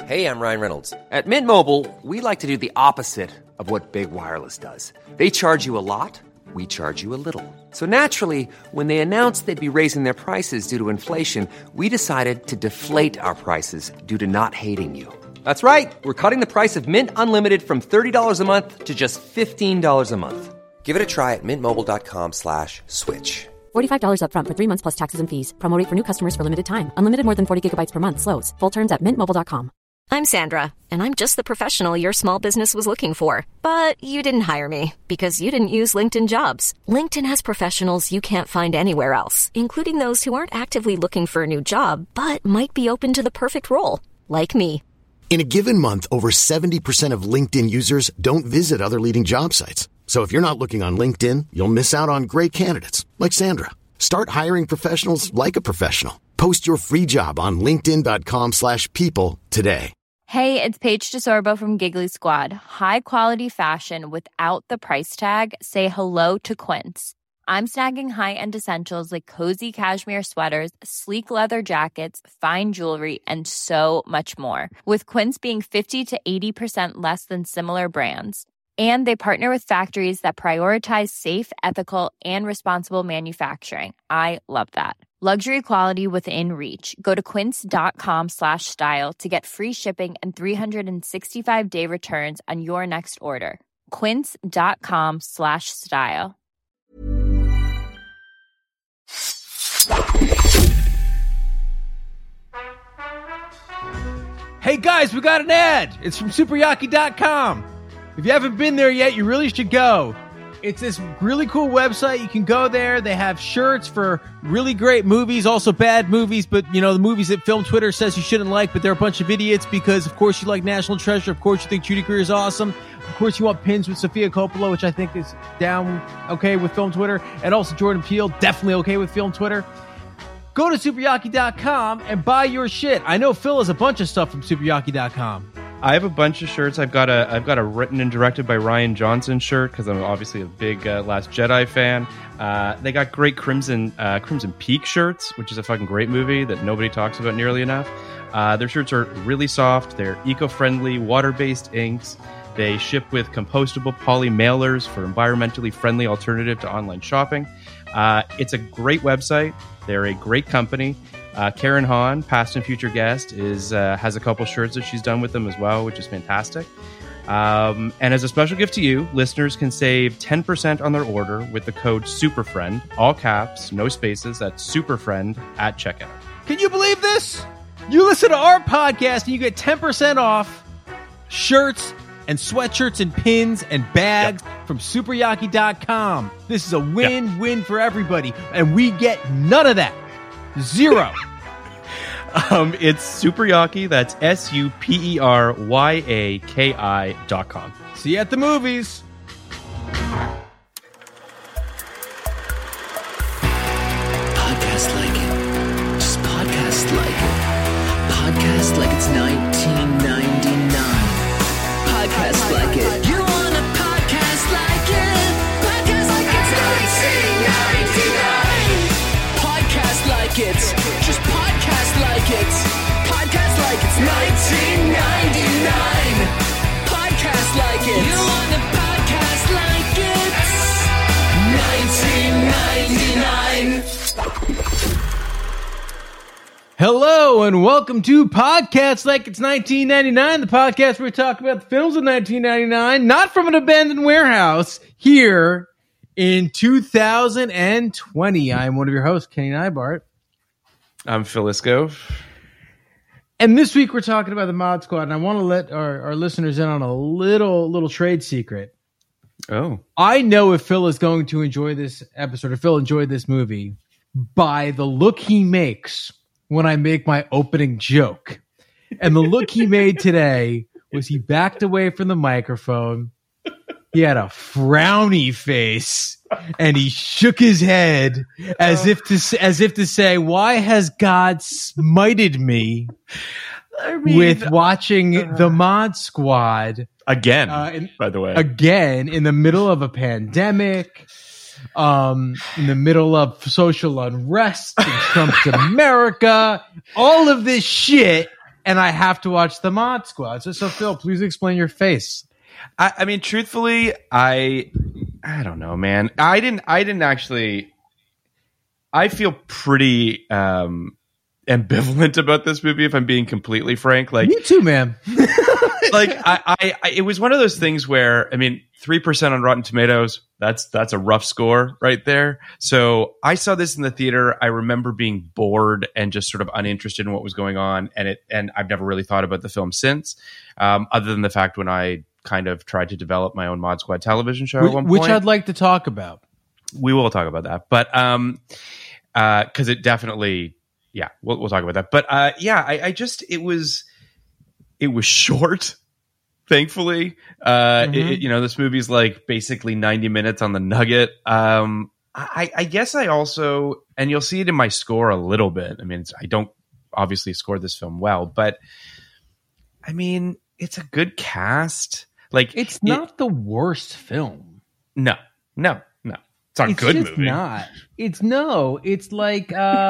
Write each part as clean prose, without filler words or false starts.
Hey, I'm Ryan Reynolds. At Mint Mobile, we like to do the opposite of what Big Wireless does. They charge you a lot, we charge you a little. So naturally, when they announced they'd be raising their prices due to inflation, we decided to deflate our prices due to not hating you. That's right. We're cutting the price of Mint Unlimited from $30 a month to just $15 a month. Give it a try at mintmobile.com/switch. $45 up front for 3 months plus taxes and fees. Promo rate for new customers for limited time. Unlimited more than 40 gigabytes per month. Slows full terms at mintmobile.com. I'm Sandra, and I'm just the professional your small business was looking for. But you didn't hire me because you didn't use LinkedIn Jobs. LinkedIn has professionals you can't find anywhere else, including those who aren't actively looking for a new job, but might be open to the perfect role, like me. In a given month, over 70% of LinkedIn users don't visit other leading job sites. So if you're not looking on LinkedIn, you'll miss out on great candidates like Sandra. Start hiring professionals like a professional. Post your free job on linkedin.com/people today. Hey, it's Paige DeSorbo from Giggly Squad. High quality fashion without the price tag. Say hello to Quince. I'm snagging high-end essentials like cozy cashmere sweaters, sleek leather jackets, fine jewelry, and so much more. With Quince being 50 to 80% less than similar brands. And they partner with factories that prioritize safe, ethical, and responsible manufacturing. I love that. Luxury quality within reach. Go to quince.com/style to get free shipping and 365-day returns on your next order. Quince.com/style. Hey guys, we got an ad. It's from superyaki.com. If you haven't been there yet, you really should go. It's this really cool website. You can go there. They have shirts for really great movies, also bad movies, but you know, the movies that Film Twitter says you shouldn't like, but they're a bunch of idiots because of course you like National Treasure, of course you think Judy Greer is awesome, of course you want pins with Sofia Coppola, which I think is down okay with Film Twitter, and also Jordan Peele, definitely okay with Film Twitter. Go to superyaki.com and buy your shit. I know Phil has a bunch of stuff from superyaki.com. I have a bunch of shirts. I've got a written and directed by Rian Johnson shirt because I'm obviously a big Last Jedi fan. They got great Crimson Peak shirts, which is a fucking great movie that nobody talks about nearly enough. Their shirts are really soft. They're eco-friendly, water-based inks. They ship with compostable poly mailers for environmentally friendly alternative to online shopping. It's a great website. They're a great company. Karen Hahn, past and future guest, has a couple shirts that she's done with them as well, which is fantastic. And as a special gift to you, listeners can save 10% on their order with the code SUPERFRIEND, all caps, no spaces, that's SUPERFRIEND at checkout. Can you believe this? You listen to our podcast and you get 10% off shirts and sweatshirts and pins and bags from superyaki.com. This is a win-win for everybody, and we get none of that. Zero. It's Superyaki. That's SUPERYAKI.com. See you at the movies. Podcast like it. Just podcast like it. Podcast like it's 1999. Podcast like it. You want a podcast like it? Podcast like it's 1999. Podcast like it's just podcast like it's podcast like it's 1999. Podcast like it. You want a podcast like it's 1999. Hello and welcome to Podcasts Like It's 1999, the podcast where we talk about the films of 1999, not from an abandoned warehouse, here in 2020. I'm one of your hosts, Kenny Neibart. I'm Phil Iscove. And this week we're talking about the Mod Squad, and I want to let our listeners in on a little trade secret. Oh. I know if Phil is going to enjoy this episode, or Phil enjoyed this movie, by the look he makes when I make my opening joke. And the look he made today was he backed away from the microphone. He had a frowny face and he shook his head as if to say, why has God smited me with watching the Mod Squad again, by the way, again in the middle of a pandemic, in the middle of social unrest in Trump's America, all of this shit. and I have to watch the Mod Squad. So Phil, please explain your face. I mean, truthfully, I don't know, man. I didn't actually. I feel pretty ambivalent about this movie, if I'm being completely frank. Like, me too, man. Like, I it was one of those things where, I mean, 3% on Rotten Tomatoes. That's a rough score right there. So I saw this in the theater. I remember being bored and just sort of uninterested in what was going on, and I've never really thought about the film since, other than the fact when I kind of tried to develop my own Mod Squad television show at one point, which I'd like to talk about. We will talk about that, but because it definitely, yeah, we'll talk about that. But I just it was short. Thankfully, this movie's like basically 90 minutes on the nugget. I guess I also, and you'll see it in my score a little bit. I mean, I don't obviously score this film well, but I mean, it's a good cast. Like, it's not the worst film. No. It's not a good movie. Not. It's like,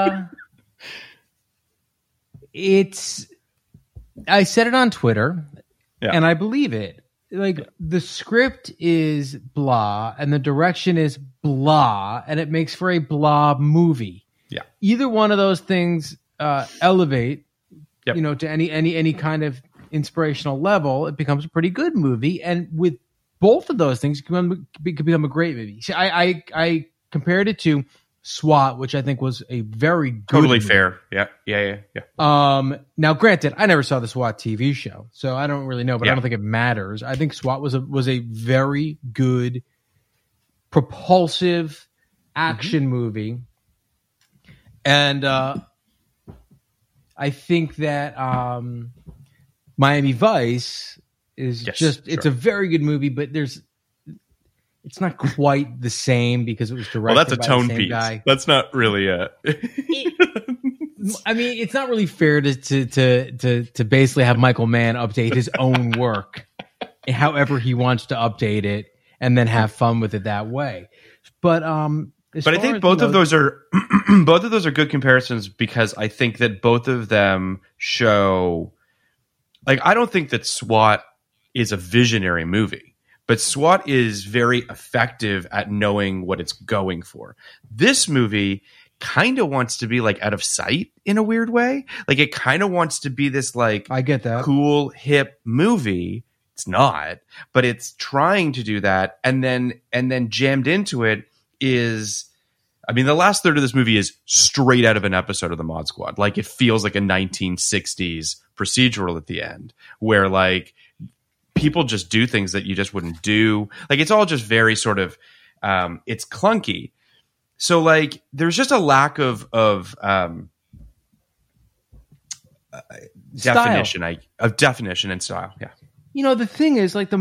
I said it on Twitter. Yeah. And I believe it. Like, the script is blah, and the direction is blah, and it makes for a blah movie. Yeah. Either one of those things elevate, to any kind of inspirational level, it becomes a pretty good movie. And with both of those things, it could become a great movie. See, I compared it to SWAT, which I think was a very good totally movie. Fair. Yeah. Now, granted, I never saw the SWAT TV show, so I don't really know, but I don't think it matters. I think SWAT was a very good, propulsive action movie, and I think that Miami Vice is it's a very good movie, but it's not quite the same because it was directed that's a by tone the same piece. guy. That's not really a. I mean, it's not really fair to basically have Michael Mann update his own work, however he wants to update it, and then have fun with it that way. But I think both of those are good comparisons, because I think that both of them show. Like, I don't think that SWAT is a visionary movie. But SWAT is very effective at knowing what it's going for. This movie kind of wants to be like out of sight in a weird way. Like, it kind of wants to be this like, I get that, cool, hip movie. It's not, but it's trying to do that. And then jammed into it is, I mean, the last third of this movie is straight out of an episode of the Mod Squad. Like, it feels like a 1960s procedural at the end, where like, people just do things that you just wouldn't do. Like, it's all just very sort of, it's clunky. So like, there's just a lack of definition and style. Yeah. The thing is, like, the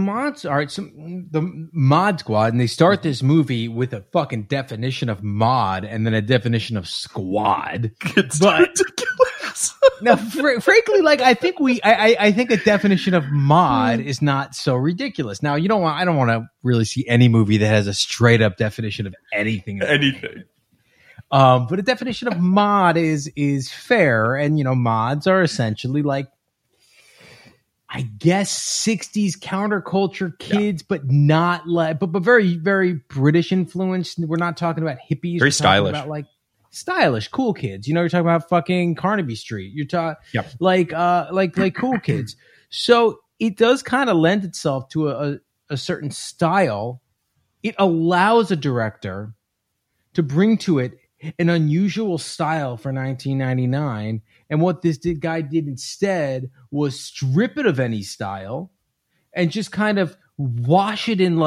Mod Squad, and they start this movie with a fucking definition of mod and then a definition of squad. It's ridiculous. Now, frankly, like, I think a definition of mod is not so ridiculous. Now, I don't want to really see any movie that has a straight up definition of anything. But a definition of mod is fair, and mods are essentially like, I guess, 60s counterculture kids, but not like, but very, very British influenced. We're not talking about hippies. Very stylish. About like stylish, cool kids. You're talking about fucking Carnaby Street. You're talking like cool kids. So it does kind of lend itself to a certain style. It allows a director to bring to it an unusual style for 1999. And what this guy did instead was strip it of any style and just kind of wash it in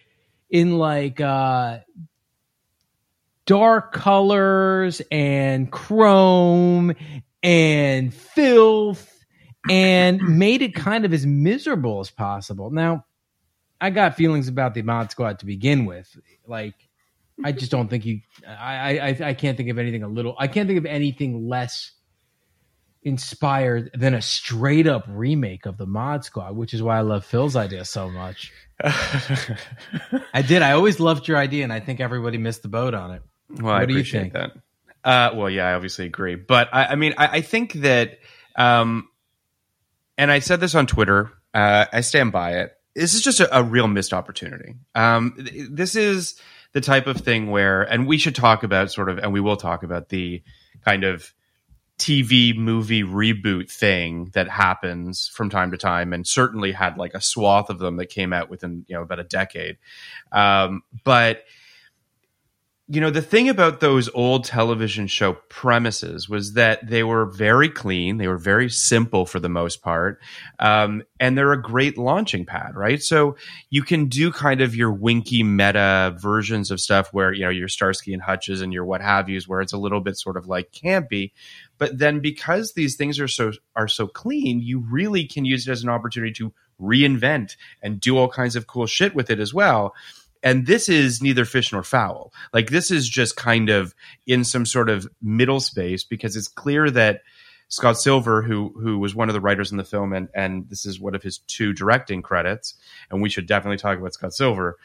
dark colors and chrome and filth, and made it kind of as miserable as possible. Now, I got feelings about the Mod Squad to begin with. Like, I just don't think I can't think of anything I can't think of anything less inspired than a straight up remake of the Mod Squad, which is why I love Phil's idea so much. I always loved your idea, and I think everybody missed the boat on it. Well, I appreciate that. Well, yeah, I obviously agree. But I mean, I think that and I said this on Twitter. I stand by it. This is just a real missed opportunity. This is the type of thing where, and we should talk about sort of, and we will talk about the kind of TV movie reboot thing that happens from time to time, and certainly had like a swath of them that came out within, about a decade. But the thing about those old television show premises was that they were very clean. They were very simple for the most part. And they're a great launching pad, right? So you can do kind of your winky meta versions of stuff where, your Starsky and Hutches and your what have yous, where it's a little bit sort of like campy. But then because these things are so clean, you really can use it as an opportunity to reinvent and do all kinds of cool shit with it as well. And this is neither fish nor fowl. Like, this is just kind of in some sort of middle space, because it's clear that Scott Silver, who was one of the writers in the film, and this is one of his 2 directing credits, and we should definitely talk about Scott Silver.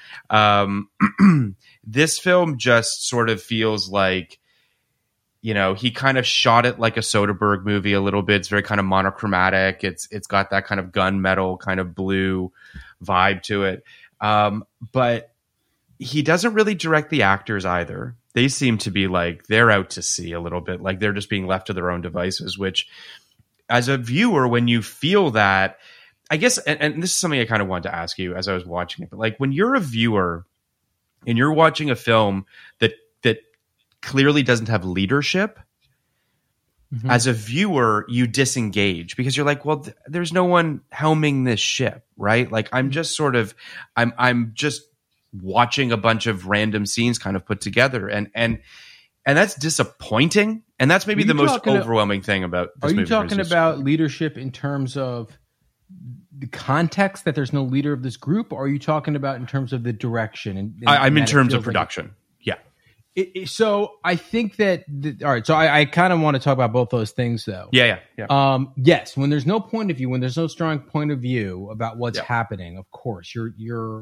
This film just sort of feels like, he kind of shot it like a Soderbergh movie a little bit. It's very kind of monochromatic. It's got that kind of gunmetal kind of blue vibe to it. But he doesn't really direct the actors either. They seem to be like they're out to sea a little bit, like they're just being left to their own devices, which as a viewer, when you feel that, I guess, and this is something I kind of wanted to ask you as I was watching it, but like when you're a viewer and you're watching a film that clearly doesn't have leadership, as a viewer, you disengage because you're like, well, there's no one helming this ship, right? Like I'm just sort of, I'm just watching a bunch of random scenes kind of put together, and that's disappointing. And that's maybe the most overwhelming thing about this movie. Are you talking about leadership in terms of the context that there's no leader of this group, or are you talking about in terms of the direction? And I'm in terms of production. So I think that all right. So I kind of want to talk about both those things, though. Yeah. Yes, when there's no point of view, when there's no strong point of view about what's happening, of course you're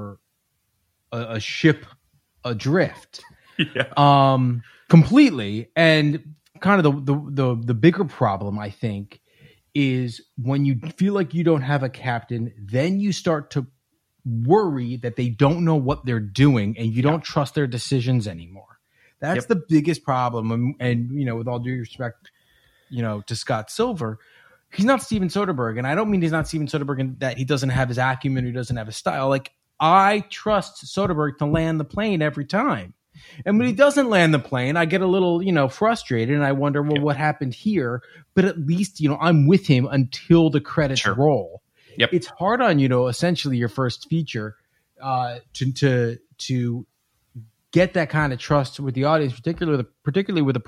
a ship adrift, completely. And kind of the bigger problem, I think, is when you feel like you don't have a captain, then you start to worry that they don't know what they're doing, and you don't trust their decisions anymore. That's the biggest problem. And with all due respect, to Scott Silver, he's not Steven Soderbergh, and I don't mean he's not Steven Soderbergh in that he doesn't have his acumen, he doesn't have his style. Like, I trust Soderbergh to land the plane every time, and when he doesn't land the plane, I get a little frustrated, and I wonder, well, what happened here? But at least I'm with him until the credits roll. It's hard on essentially your first feature to get that kind of trust with the audience, particularly with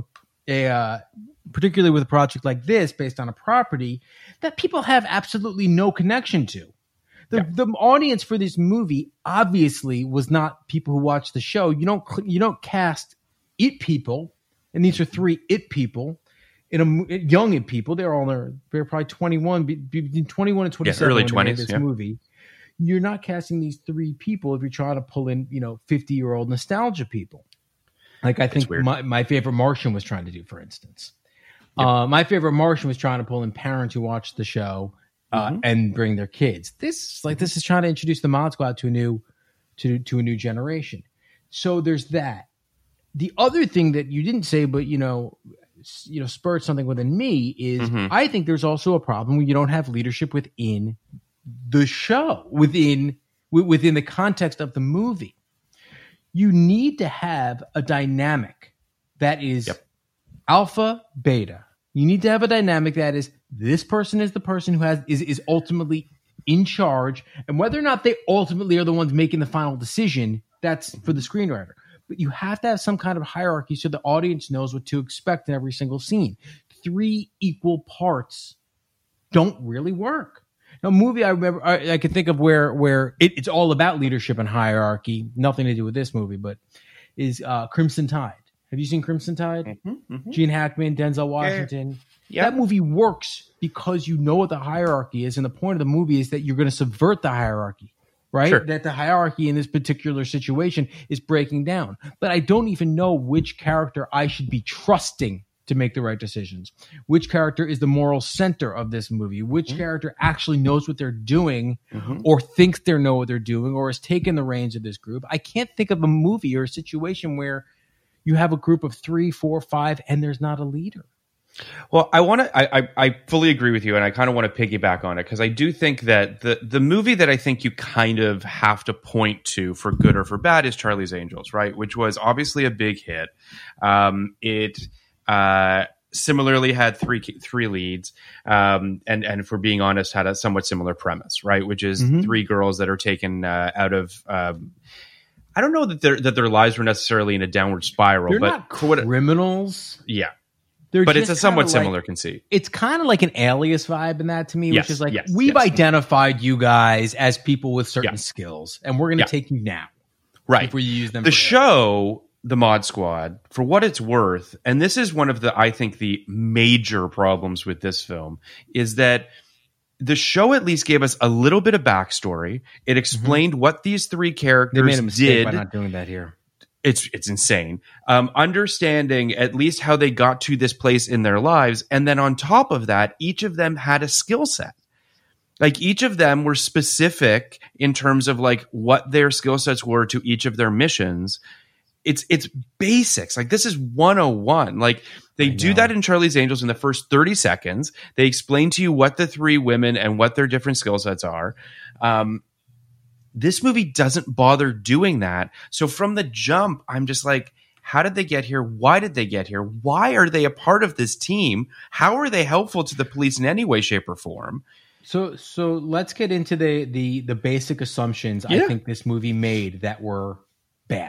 a project like this based on a property that people have absolutely no connection to. The audience for this movie obviously was not people who watched the show. You don't cast it people, and these are 3 it people. Young It people, they're probably 21, between 21 and 27, early 20s. This movie, you're not casting these 3 people if you're trying to pull in 50-year-old nostalgia people, like I think my favorite Martian was trying to do, for instance. My favorite Martian was trying to pull in parents who watched the show and bring their kids. This is trying to introduce the Mod Squad to a new generation. So there's that. The other thing that you didn't say, but spurred something within me is I think there's also a problem when you don't have leadership within the show, within the context of the movie. You need to have a dynamic that is alpha, beta. You need to have a dynamic that is, this person is the person who is ultimately in charge, and whether or not they ultimately are the ones making the final decision, that's for the screenwriter. But you have to have some kind of hierarchy so the audience knows what to expect in every single scene. 3 equal parts don't really work. Now, a movie I remember, I can think of where it's all about leadership and hierarchy, nothing to do with this movie, but is Crimson Tide. Have you seen Crimson Tide? Gene Hackman, Denzel Washington. That movie works because you know what the hierarchy is, and the point of the movie is that you're going to subvert the hierarchy. Right? Sure. That the hierarchy in this particular situation is breaking down. But I don't even know which character I should be trusting to make the right decisions? Which character is the moral center of this movie? Which character actually knows what they're doing or thinks they know what they're doing or has taken the reins of this group? I can't think of a movie or a situation where you have a group of 3, 4, 5 and there's not a leader. Well, I fully agree with you, and I kind of want to piggyback on it because I do think that the movie that I think you kind of have to point to for good or for bad is Charlie's Angels, right? Which was obviously a big hit. It similarly had three leads, and if we're being honest, had a somewhat similar premise, right? Which is 3 girls that are taken out of. I don't know that their lives were necessarily in a downward spiral, They're but not criminals. Yeah. They're But it's just a somewhat kinda similar like, conceit. It's kind of like an Alias vibe in that to me, Yes, which is like, yes, we've yes. identified you guys as people with certain Yeah. skills, and we're going to Yeah. take you now. Right. Before you use them. The for that. show, The Mod Squad, for what it's worth, and this is one of I think the major problems with this film, is that the show at least gave us a little bit of backstory. It explained what these 3 characters They made a mistake did. by not doing that here. It's insane. Understanding at least how they got to this place in their lives. And then on top of that, each of them had a skill set. Like each of them were specific in terms of like what their skill sets were to each of their missions. It's basics. Like this is 101. Like they do that in Charlie's Angels in the first 30 seconds. They explain to you what the 3 women and what their different skill sets are. This movie doesn't bother doing that. So from the jump, I'm just like, how did they get here? Why did they get here? Why are they a part of this team? How are they helpful to the police in any way, shape, or form? So let's get into the basic assumptions I think this movie made that were bad.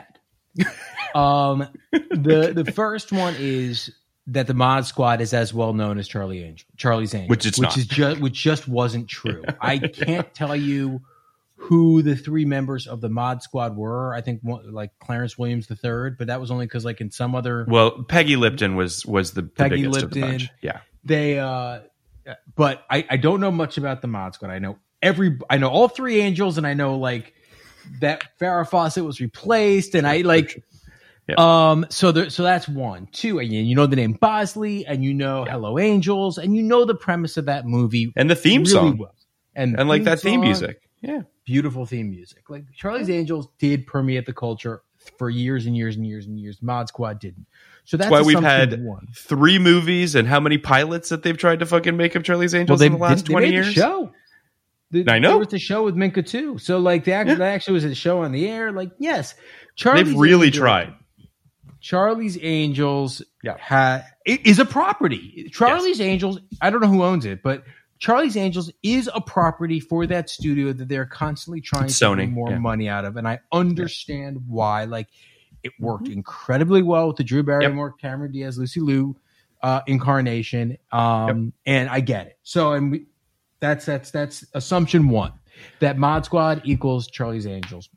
The first one is that the Mod Squad is as well known as Charlie's Angels, which just wasn't true. I can't tell you who the 3 members of the Mod Squad were. I think like Clarence Williams III, but that was only because like in some other. Well, Peggy Lipton was the biggest of the bunch. Yeah, they. But I don't know much about the Mod Squad. I know all 3 Angels, and I know like that Farrah Fawcett was replaced, and I like. Yep. So that's 1. 2, and you know the name Bosley, and you know Hello Angels, and you know the premise of that movie and the theme really song, well. and like that theme music. Yeah, beautiful theme music. Like Charlie's Angels did permeate the culture for years and years and years and years. Mod Squad didn't. So that's why we've had 1. 3 movies and how many pilots that they've tried to fucking make of Charlie's Angels in the last 20 years. The show. I know. There was the show with Minka too. So like that actually was a show on the air. Like yes, they've really tried. Charlie's Angels is a property. Charlie's Angels, I don't know who owns it, but Charlie's Angels is a property for that studio that they're constantly trying to get more money out of. And I understand why. Like it worked incredibly well with the Drew Barrymore, Cameron Diaz, Lucy Liu incarnation. And I get it. So that's assumption 1, that Mod Squad equals Charlie's Angels.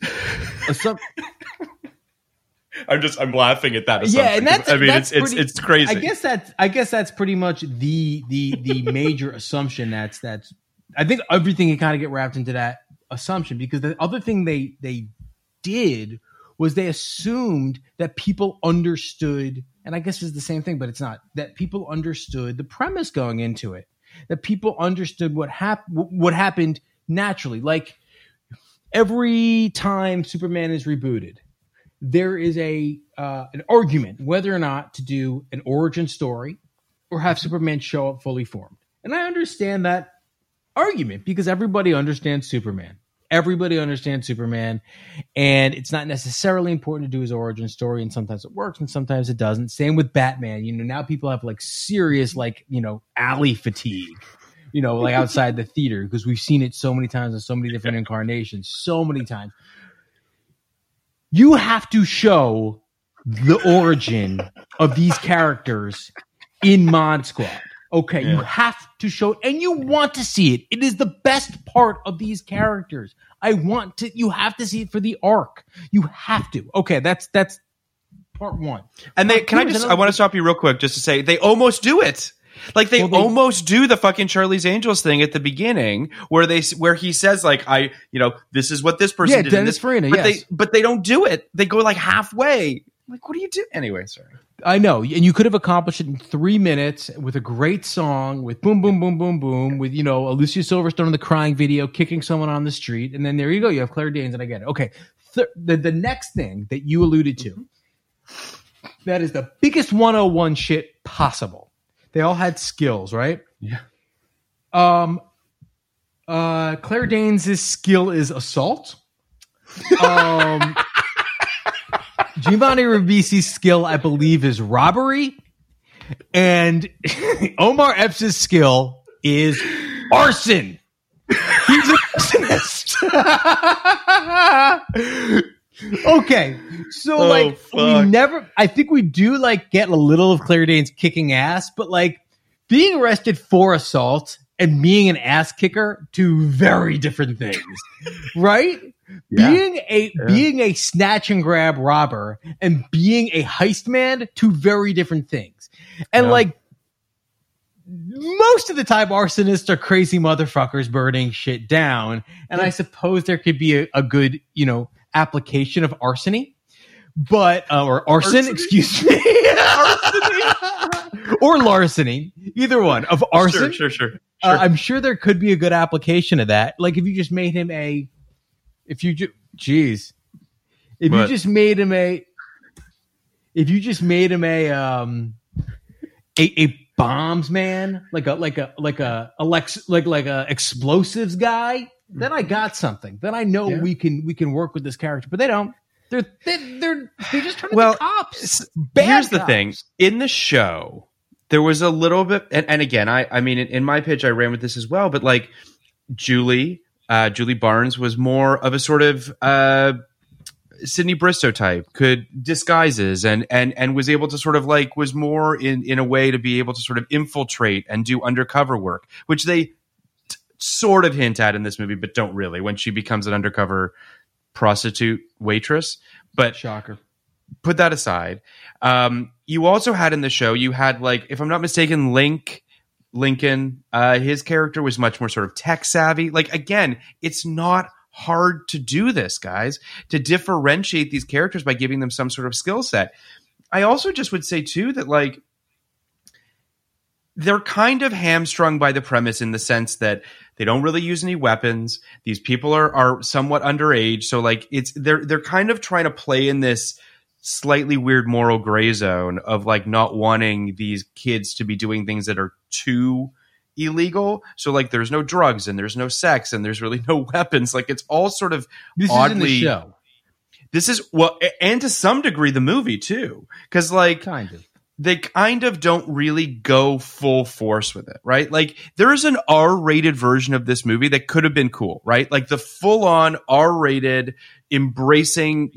I'm laughing at that assumption. Yeah, and it's crazy. I guess that's pretty much the major assumption. That's I think everything can kind of get wrapped into that assumption, because the other thing they did was they assumed that people understood, and I guess it's the same thing, but it's not, that people understood the premise going into it, that people understood what happened naturally. Like every time Superman is rebooted, there is an argument whether or not to do an origin story or have Superman show up fully formed. And I understand that argument because everybody understands Superman. Everybody understands Superman, and it's not necessarily important to do his origin story, and sometimes it works and sometimes it doesn't. Same with Batman. You know, now people have like serious, like, you know, alley fatigue, you know, like outside the theater, because we've seen it so many times in so many different incarnations, so many times. You have to show the origin of these characters in Mod Squad. Okay, you have to show it, and you want to see it. It is the best part of these characters. You have to see it for the arc. You have to. Okay, that's part 1. And I want to stop you real quick just to say they almost do it. Like they almost do the fucking Charlie's Angels thing at the beginning where he says like, this is what this person did. Dennis Farina, but they don't do it. They go like halfway. Like, what do you do? Anyway, sorry. I know. And you could have accomplished it in 3 minutes with a great song, with boom, boom, boom, boom, boom, with, Alicia Silverstone in the crying video, kicking someone on the street. And then there you go. You have Claire Danes, and I get it. Okay. The next thing that you alluded to, that is the biggest 101 shit possible. They all had skills, right? Yeah. Claire Danes' skill is assault. Giovanni Ribisi's skill, I believe, is robbery. And Omar Epps' skill is arson. He's an arsonist. Okay. So, I think we do, get a little of Claire Danes kicking ass, but, being arrested for assault and being an ass kicker, two very different things, right? Yeah. Being a snatch and grab robber and being a heist man, two very different things. And most of the time, arsonists are crazy motherfuckers burning shit down. And I suppose there could be a good, application of arsony, or arson, excuse me, or larceny, either one of arson. Sure. I'm sure there could be a good application of that. Like if you just made him if you just made him a bombs man, like a explosives guy, then I got something. Then I know we can work with this character, but they don't. They're just trying to be cops. Here's the thing. In the show, there was a little bit, and again, I mean, in my pitch, I ran with this as well, but Julie Barnes was more of a sort of Sydney Bristow type, could disguises and was able to sort of was more in a way to be able to sort of infiltrate and do undercover work, which they sort of hint at in this movie, but don't really, when she becomes an undercover prostitute waitress. But shocker. Put that aside. You also had in the show, you had if I'm not mistaken, Lincoln, his character was much more sort of tech savvy. Again, it's not hard to do this, guys, to differentiate these characters by giving them some sort of skill set. I also just would say too that they're kind of hamstrung by the premise in the sense that they don't really use any weapons. These people are somewhat underage. So they're kind of trying to play in this slightly weird moral gray zone of not wanting these kids to be doing things that are too illegal. So there's no drugs and there's no sex and there's really no weapons. It's all sort of this oddly. Is in the show. This is and to some degree the movie too, because kind of. They kind of don't really go full force with it, right? There is an R-rated version of this movie that could have been cool, right? The full-on R-rated, embracing,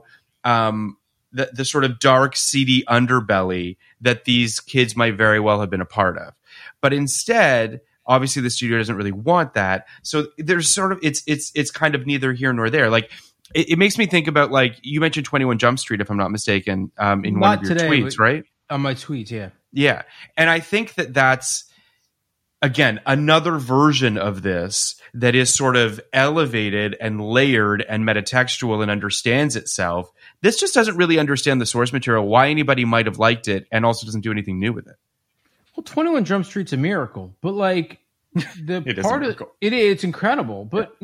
the sort of dark, seedy underbelly that these kids might very well have been a part of. But instead, obviously, the studio doesn't really want that. So there's sort of it's kind of neither here nor there. It makes me think about you mentioned 21 Jump Street, if I'm not mistaken, in one of your tweets, right? On my tweets, yeah. Yeah. And I think that's, again, another version of this that is sort of elevated and layered and metatextual and understands itself. This just doesn't really understand the source material, why anybody might have liked it, and also doesn't do anything new with it. Well, 21 Jump Street's a miracle, but the part of it's incredible. But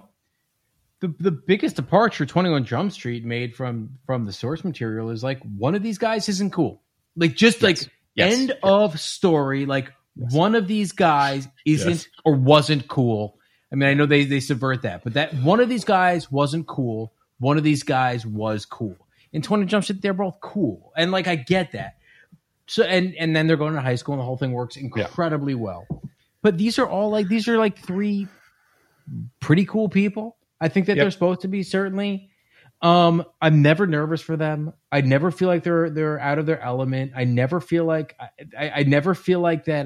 the biggest departure 21 Jump Street made from the source material is one of these guys isn't cool. End of story. One of these guys isn't or wasn't cool. I mean, I know they subvert that, but that one of these guys wasn't cool. One of these guys was cool. In 20 Jump Street, they're both cool, and I get that. So and then they're going to high school, and the whole thing works incredibly well. But these are three pretty cool people. I think that they're supposed to be, certainly. I'm never nervous for them. I never feel like they're out of their element. I never feel like I never feel like that.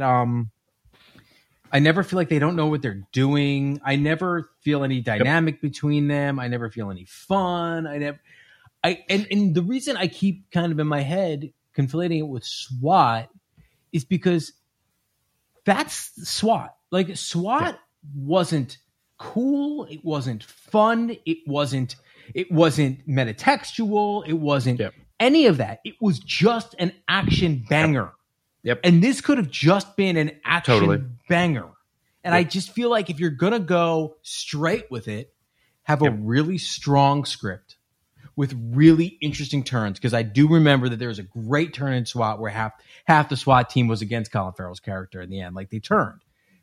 I never feel like they don't know what they're doing. I never feel any dynamic between them. I never feel any fun. And the reason I keep kind of in my head conflating it with SWAT is because that's SWAT. SWAT wasn't cool. It wasn't fun. It wasn't metatextual. It wasn't any of that. It was just an action banger. Yep. And this could have just been an action Totally. banger. And I just feel like if you're going to go straight with it, have a really strong script with really interesting turns. Because I do remember that there was a great turn in SWAT where half the SWAT team was against Colin Farrell's character in the end. Like, they turned.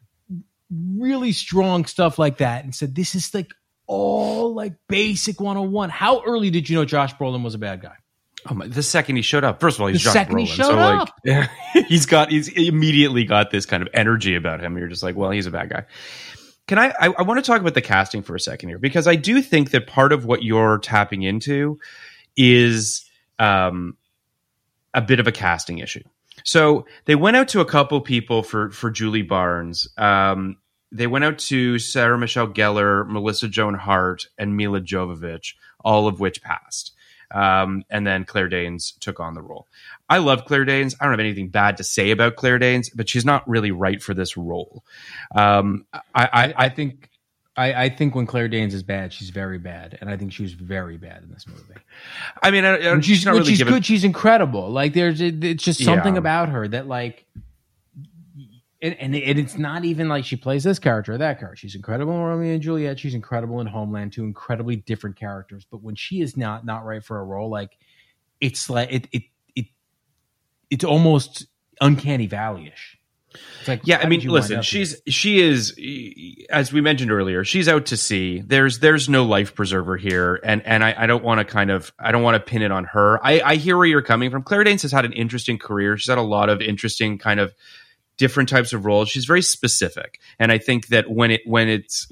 Really strong stuff like that. And said, this is like all like basic 101. How early did you know Josh Brolin was a bad guy? Oh my, the second he showed up. First of all, he's The Josh second he Brolin. showed So up. like he's immediately got this kind of energy about him. You're just like, well, he's a bad guy. Can I want to talk about the casting for a second here, because I do think that part of what you're tapping into is a bit of a casting issue. So they went out to a couple people for Julie Barnes. They went out to Sarah Michelle Gellar, Melissa Joan Hart, and Mila Jovovich, all of which passed. And then Claire Danes took on the role. I love Claire Danes. I don't have anything bad to say about Claire Danes, but she's not really right for this role. I think when Claire Danes is bad, she's very bad, and I think she was very bad in this movie. I mean, she's not really good. She's incredible. Like, it's just something about her that, like, and it's not even like she plays this character or that character. She's incredible in Romeo and Juliet. She's incredible in Homeland, two incredibly different characters. But when she is not right for a role, like, it's like it's almost Uncanny Valley-ish. It's like, yeah, I mean, listen, she is, as we mentioned earlier, she's out to sea. There's no life preserver here, and I don't want to pin it on her. I hear where you're coming from. Claire Danes has had an interesting career. She's had a lot of interesting kind of different types of roles. She's very specific, and I think that when it's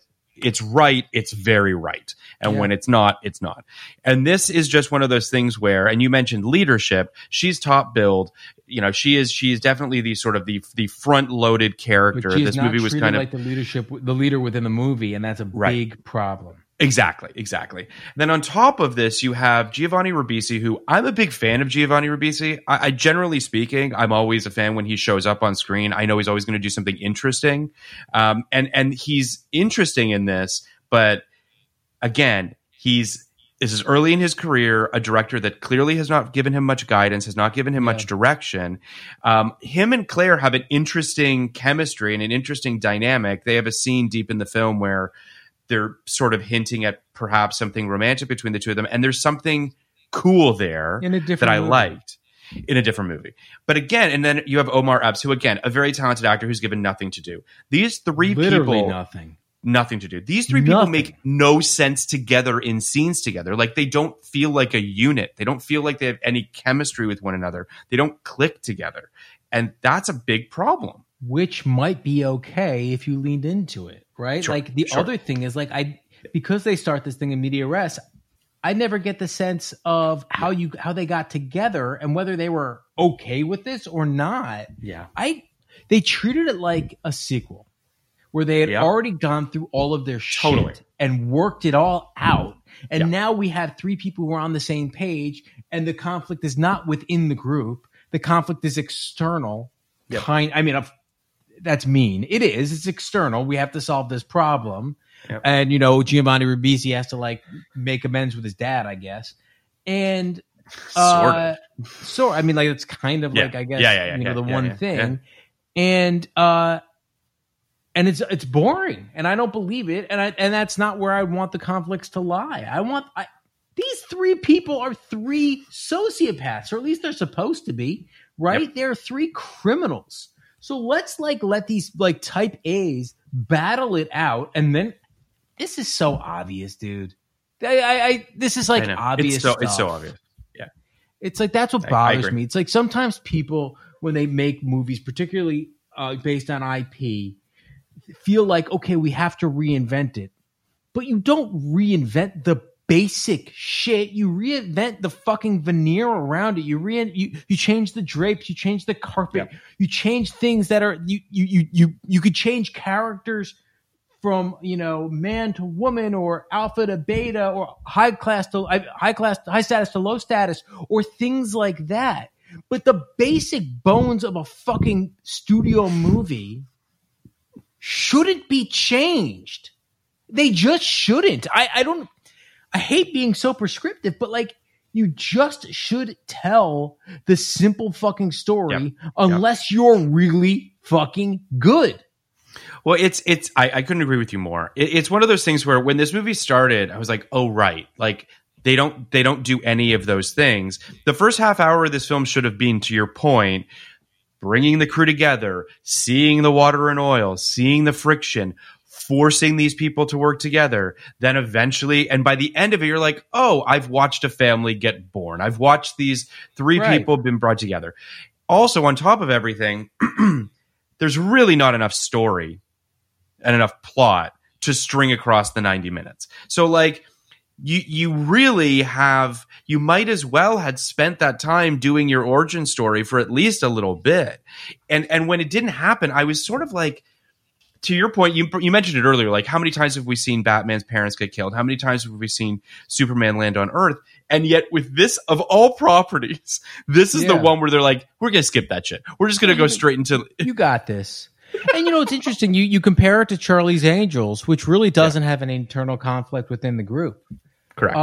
right, it's very right, and when it's not, it's not. And this is just one of those things where, and you mentioned leadership. She's top billed. You know, she is definitely the sort of the front loaded character. But this movie was kind of like the leader within the movie, and that's a big problem. Exactly. Then on top of this, you have Giovanni Ribisi, who I'm a big fan of. Giovanni Ribisi. I generally speaking, I'm always a fan when he shows up on screen. I know he's always going to do something interesting, and he's interesting in this. But again, this is early in his career, a director that clearly has not given him much guidance, has not given him much direction. Him and Claire have an interesting chemistry and an interesting dynamic. They have a scene deep in the film where they're sort of hinting at perhaps something romantic between the two of them. And there's something cool there that I liked in a different movie. But again, and then you have Omar Epps, who, again, a very talented actor who's given nothing to do. These three people... Nothing to do. These three people make no sense together in scenes together. Like, they don't feel like a unit. They don't feel like they have any chemistry with one another. They don't click together. And that's a big problem. Which might be okay if you leaned into it, right? Sure, like, the other thing is, like, because they start this thing in media res, I never get the sense of how they got together and whether they were okay with this or not. Yeah. They treated it like a sequel, where they had already gone through all of their shit and worked it all out. And now we have three people who are on the same page, and the conflict is not within the group. The conflict is external. That's mean. It is. It's external. We have to solve this problem. Yep. And, Giovanni Ribisi has to, like, make amends with his dad, I guess. And sort of. I mean, like, it's kind of like, I guess, the one thing. Yeah. And it's boring, and I don't believe it, and that's not where I want the conflicts to lie. These three people are three sociopaths, or at least they're supposed to be, right? Yep. They're three criminals. So let's let these type A's battle it out, and then this is so obvious, dude. This is obvious. It's so obvious. Yeah, it's like that's what bothers me. It's like sometimes people, when they make movies, particularly based on IP, feel like, okay, we have to reinvent it. But you don't reinvent the basic shit. You reinvent the fucking veneer around it. You change the drapes, you change the carpet, you change things that are you could change characters from, man to woman, or alpha to beta, or high status to low status, or things like that. But the basic bones of a fucking studio movie shouldn't be changed. They just shouldn't. I hate being so prescriptive, but You just should tell the simple fucking story unless you're really fucking good. Well, I couldn't agree with you more. It's one of those things where when this movie started, I was like, oh, right. Like they don't do any of those things. The first half hour of this film should have been, to your point, bringing the crew together, seeing the water and oil, seeing the friction, forcing these people to work together. Then eventually, and by the end of it, you're like, oh, I've watched a family get born. I've watched these three people been brought together. Also, on top of everything, there's really not enough story and enough plot to string across the 90 minutes. So like, you really have, you might as well had spent that time doing your origin story for at least a little bit. And when it didn't happen, I was sort of like, to your point, you mentioned it earlier, like how many times have we seen Batman's parents get killed? How many times have we seen Superman land on Earth? And yet with this, of all properties, this is the one where they're like, we're going to skip that shit. We're just going to go straight into... You got this. And it's interesting. You compare it to Charlie's Angels, which really doesn't have an internal conflict within the group. Correct.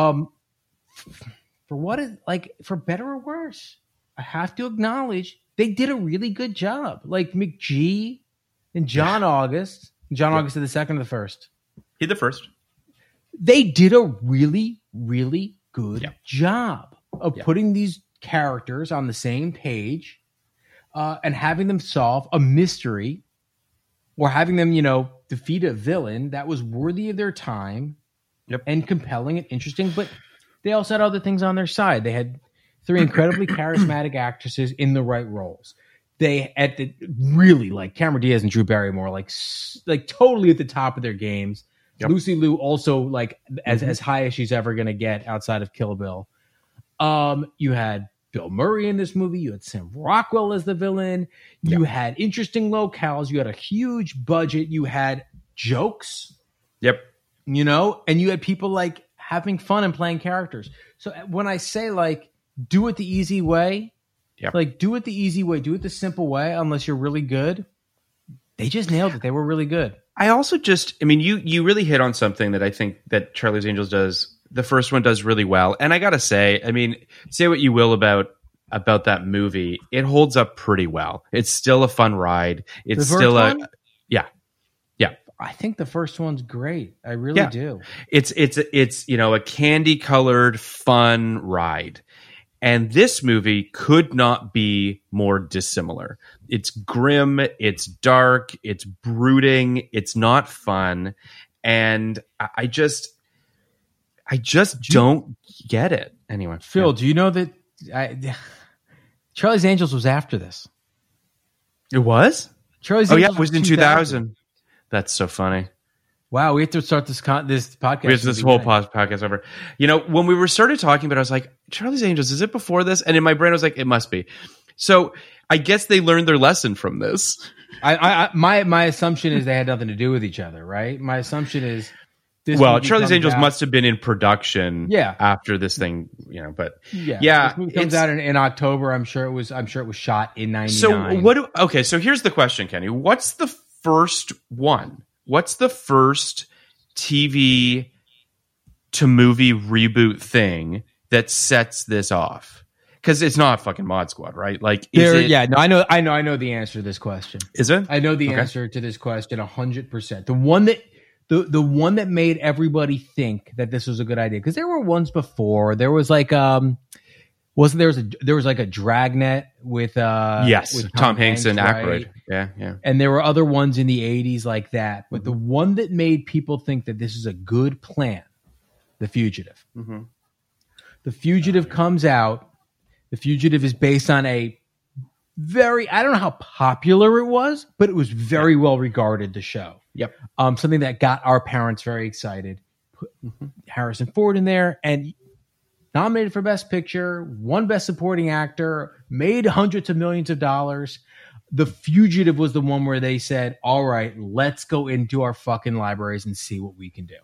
For what is, like, for better or worse, I have to acknowledge they did a really good job. Like McGee and John August. John August did the second or the first? He did the first. They did a really, really good job of putting these characters on the same page and having them solve a mystery or having them, defeat a villain that was worthy of their time and compelling and interesting. But they also had other things on their side. They had three incredibly charismatic actresses in the right roles. They really like Cameron Diaz and Drew Barrymore, like totally at the top of their games. Yep. Lucy Liu also like as high as she's ever going to get outside of Kill Bill. You had Bill Murray in this movie. You had Sam Rockwell as the villain. You had interesting locales. You had a huge budget. You had jokes. Yep. And you had people like having fun and playing characters. So when I say like do it the easy way, like do it the easy way, do it the simple way, unless you're really good. They just nailed it. They were really good. I also you really hit on something that I think that Charlie's Angels does. The first one does really well. And I got to say, say what you will about that movie. It holds up pretty well. It's still a fun ride. It's still yeah. I think the first one's great. I really do. It's a candy colored fun ride. And this movie could not be more dissimilar. It's grim, it's dark, it's brooding, it's not fun. And I just don't get it. Anyway. Phil, do you know that Charlie's Angels was after this? It was? Charlie's Angels it was in 2000. That's so funny. Wow, we have to start this podcast. We have this whole podcast over. When we started talking about it, I was like, Charlie's Angels, is it before this? And in my brain, I was like, it must be. So I guess they learned their lesson from this. My assumption is they had nothing to do with each other, right? My assumption is Charlie's Angels must have been in production after this thing, but this movie comes out in October. I'm sure it was shot in 99. So here's the question, Kenny. What's the first one? What's the first TV to movie reboot thing that sets this off? Because it's not fucking Mod Squad, right? Like, I know the answer to this question. Is it? I know the answer to this question 100%. The one that made everybody think that this was a good idea, because there were ones before. There was like there was like a Dragnet with with Tom Hanks and right? Aykroyd. Yeah. And there were other ones in the 80s like that, but the one that made people think that this is a good plan, The Fugitive. Mm-hmm. The Fugitive comes out. The Fugitive is based on a I don't know how popular it was, but it was very well regarded, the show. Yep. Something that got our parents very excited. Put Harrison Ford in there and nominated for Best Picture, won Best Supporting Actor, made hundreds of millions of dollars. The Fugitive was the one where they said, all right, let's go into our fucking libraries and see what we can do.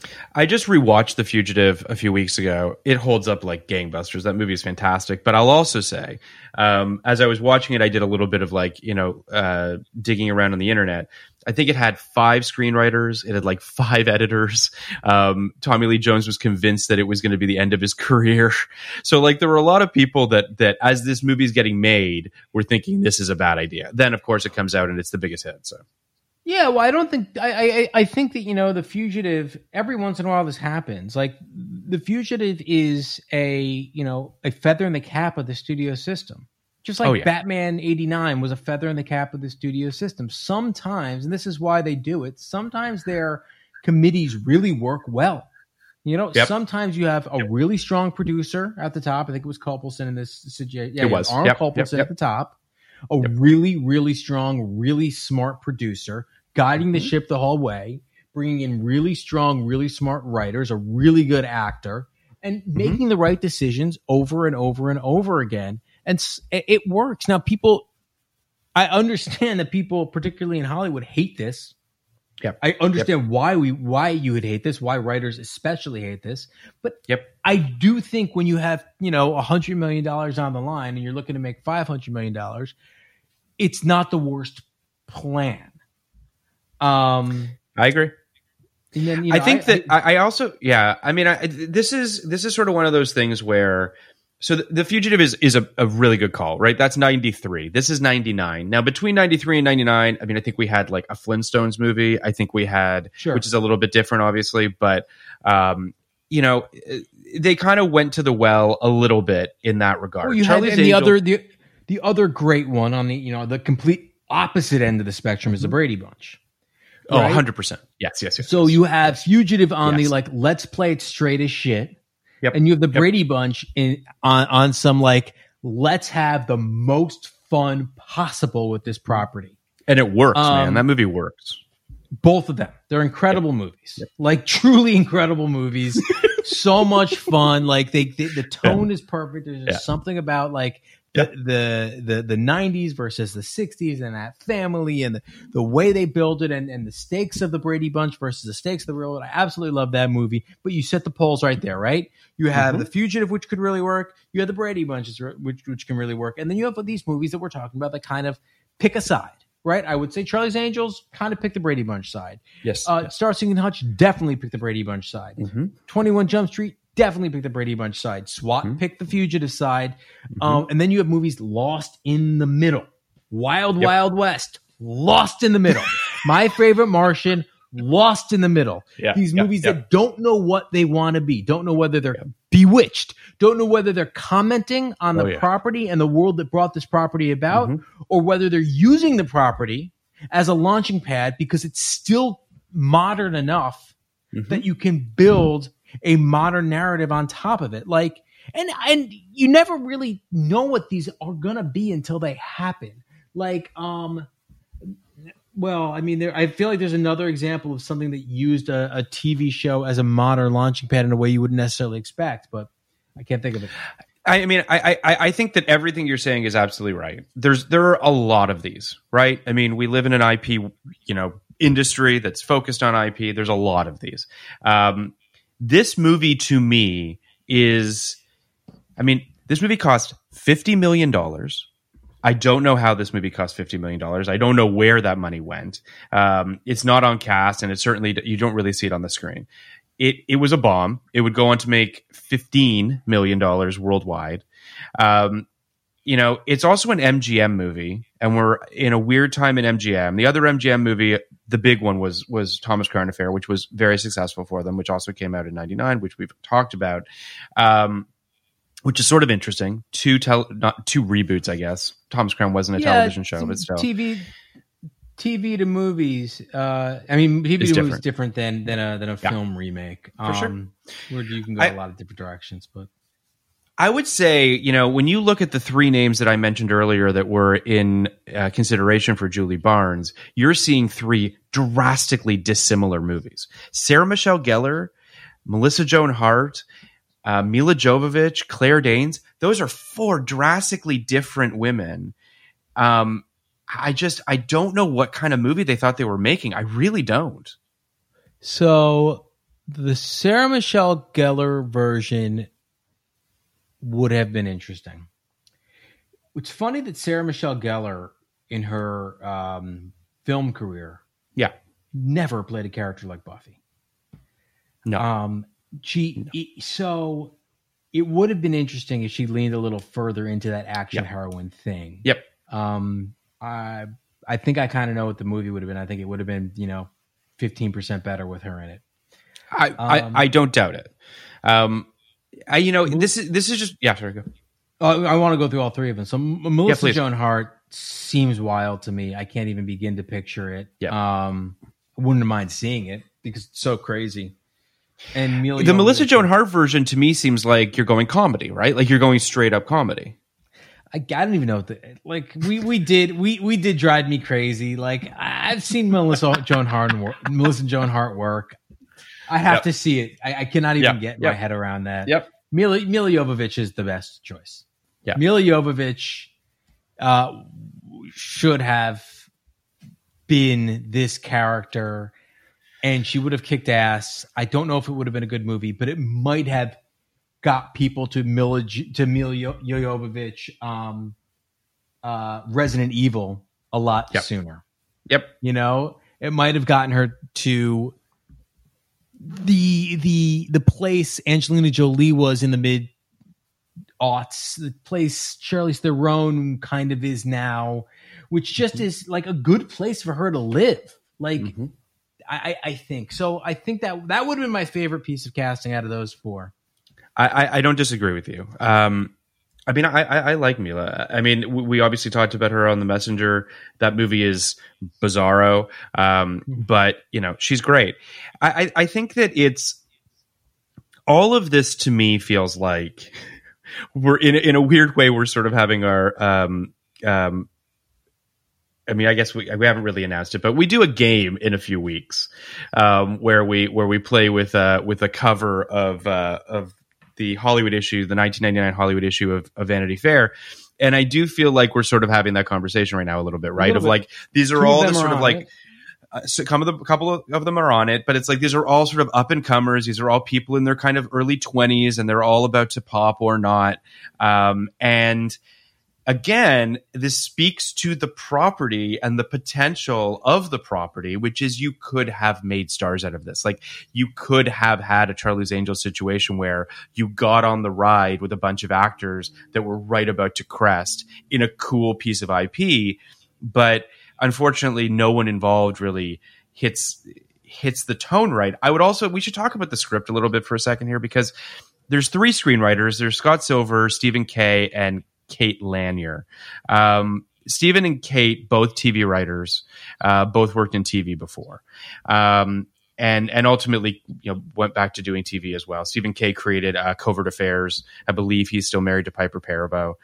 I just rewatched The Fugitive a few weeks ago. It holds up like gangbusters. That movie is fantastic. But I'll also say, as I was watching it, I did a little bit of digging around on the internet. I think it had 5 screenwriters. It had like 5 editors. Tommy Lee Jones was convinced that it was going to be the end of his career. So like there were a lot of people that as this movie is getting made, were thinking this is a bad idea. Then of course it comes out and it's the biggest hit. So. Yeah, well, I don't think I think that The Fugitive. Every once in a while, this happens. Like The Fugitive is a feather in the cap of the studio system, just like Batman '89 was a feather in the cap of the studio system. Sometimes, and this is why they do it. Sometimes their committees really work well. Sometimes you have a really strong producer at the top. I think it was Kopelson in this. Yeah, it was Arnold Kopelson at the top. A really, really strong, really smart producer guiding the ship the whole way, bringing in really strong, really smart writers, a really good actor, and making the right decisions over and over and over again. And it works. Now, I understand that people, particularly in Hollywood, hate this. Yep. I understand why you would hate this, why writers especially hate this. But I do think when you have, $100 million on the line and you're looking to make $500 million, it's not the worst plan. I agree. And then, I think I also, I mean, this is sort of one of those things where, so the Fugitive is a really good call, right? That's 93. This is 99. Now, between 93 and 99, I mean, I think we had like a Flintstones movie. I think we had, which is a little bit different, obviously, but, they kind of went to the well a little bit in that regard. Well, you had the other great one on the complete opposite end of the spectrum is the Brady Bunch. Right? Oh, 100%. Yes. So you have Fugitive on the let's play it straight as shit. Yep. And you have the Brady Bunch on some let's have the most fun possible with this property. And it works, man. That movie works. Both of them. They're incredible movies. Yep. Truly incredible movies. So much fun. The tone is perfect. There's just something about the 90s versus the 60s and that family and the way they build it and the stakes of the Brady Bunch versus the stakes of the real world. I absolutely love that movie. But you set the polls right there, right? You have The Fugitive, which could really work. You have the Brady Bunches, which can really work. And then you have these movies that we're talking about that kind of pick a side, right? I would say Charlie's Angels kind of picked the Brady Bunch side. Yes. Starsky and Hutch definitely picked the Brady Bunch side. 21 Jump Street definitely picked the Brady Bunch side. SWAT picked the Fugitive side. And then you have movies lost in the middle. Wild West, lost in the middle. My Favorite Martian, lost in the middle. These movies that don't know what they want to be, don't know whether they're bewitched, don't know whether they're commenting on the property and the world that brought this property about, or whether they're using the property as a launching pad because it's still modern enough that you can build a modern narrative on top of it. And you never really know what these are going to be until they happen. Well, I mean, I feel like there's another example of something that used a TV show as a modern launching pad in a way you wouldn't necessarily expect, but I can't think of it. I mean, I think that everything you're saying is absolutely right. There are a lot of these, right? I mean, we live in an IP, industry that's focused on IP. There's a lot of these. This movie to me this movie cost $50 million. I don't know how this movie cost $50 million. I don't know where that money went. It's not on cast, and it certainly, you don't really see it on the screen. It was a bomb. It would go on to make $15 million worldwide. It's also an MGM movie, and we're in a weird time in MGM. The other MGM movie, the big one was Thomas Crown Affair, which was very successful for them, which also came out in 99, which we've talked about, which is sort of interesting. Two reboots, I guess. Thomas Crown wasn't a television show, but still. TV to movies. TV to movies is different than a film remake. For sure. Where you can go a lot of different directions, but. I would say, when you look at the 3 names that I mentioned earlier that were in consideration for Julie Barnes, you're seeing 3 drastically dissimilar movies. Sarah Michelle Gellar, Melissa Joan Hart, Mila Jovovich, Claire Danes. Those are 4 drastically different women. I don't know what kind of movie they thought they were making. I really don't. So The Sarah Michelle Gellar version would have been interesting. It's funny that Sarah Michelle Gellar, in her film career, never played a character like Buffy. No. So it would have been interesting if she leaned a little further into that action heroine thing. Yep. I think I kind of know what the movie would have been. I think it would have been, 15% better with her in it. I don't doubt it. This is just sorry, go. I want to go through all three of them. So Melissa please. Joan Hart seems wild to me. I can't even begin to picture it. Yeah. I wouldn't mind seeing it because it's so crazy. And the Melissa Joan Hart version to me seems like you're going comedy, right? Like you're going straight up comedy. I don't even know what we did Drive Me Crazy. Like I've seen Melissa Joan Hart work. I have to see it. I cannot even get my head around that. Yep. Mila Jovovich is the best choice. Yeah. Mila Jovovich should have been this character, and she would have kicked ass. I don't know if it would have been a good movie, but it might have got people to Mila Jovovich Resident Evil a lot sooner. Yep. It might have gotten her to the place Angelina Jolie was in the mid-aughts, the place Charlize Theron kind of is now, which just is like a good place for her to live. Like, I think. So I think that would have been my favorite piece of casting out of those four. I don't disagree with you. I like Mila. I mean, we obviously talked about her on The Messenger. That movie is bizarro, but she's great. I think that it's all of this to me feels like we're in a weird way. We're sort of having our. I guess we haven't really announced it, but we do a game in a few weeks where we play with a cover of the Hollywood issue, the 1999 Hollywood issue of Vanity Fair. And I do feel like we're sort of having that conversation right now a little bit, right? Of like, these are all the sort of like, so a couple of them are on it, but it's like, these are all sort of up and comers. These are all people in their kind of early 20s and they're all about to pop or not. And again, this speaks to the property and the potential of the property, which is you could have made stars out of this. Like you could have had a Charlie's Angels situation where you got on the ride with a bunch of actors that were right about to crest in a cool piece of IP. But unfortunately, no one involved really hits the tone right. We should talk about the script a little bit for a second here, because there's three screenwriters. There's Scott Silver, Stephen Kay, and Kate Lanier. Stephen and Kate, both TV writers, both worked in TV before. And ultimately, went back to doing TV as well. Stephen Kay created Covert Affairs. I believe he's still married to Piper Perabo.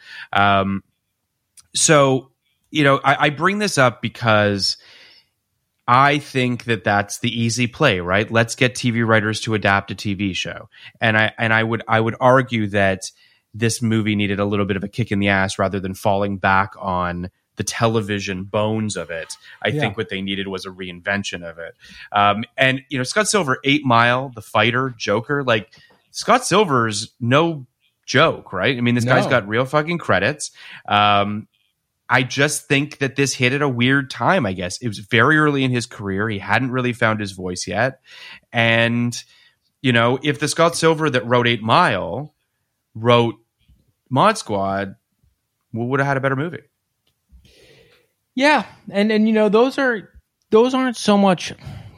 I bring this up because I think that that's the easy play, right? Let's get TV writers to adapt a TV show. And I would argue that this movie needed a little bit of a kick in the ass rather than falling back on the television bones of it. I think what they needed was a reinvention of it. And Scott Silver, 8 Mile, The Fighter, Joker, like Scott Silver's no joke, right? I mean, this guy's got real fucking credits. I just think that this hit at a weird time, I guess. It was very early in his career. He hadn't really found his voice yet. And, if the Scott Silver that wrote 8 Mile wrote Mod Squad, we would have had a better movie. Yeah, and those aren't so much.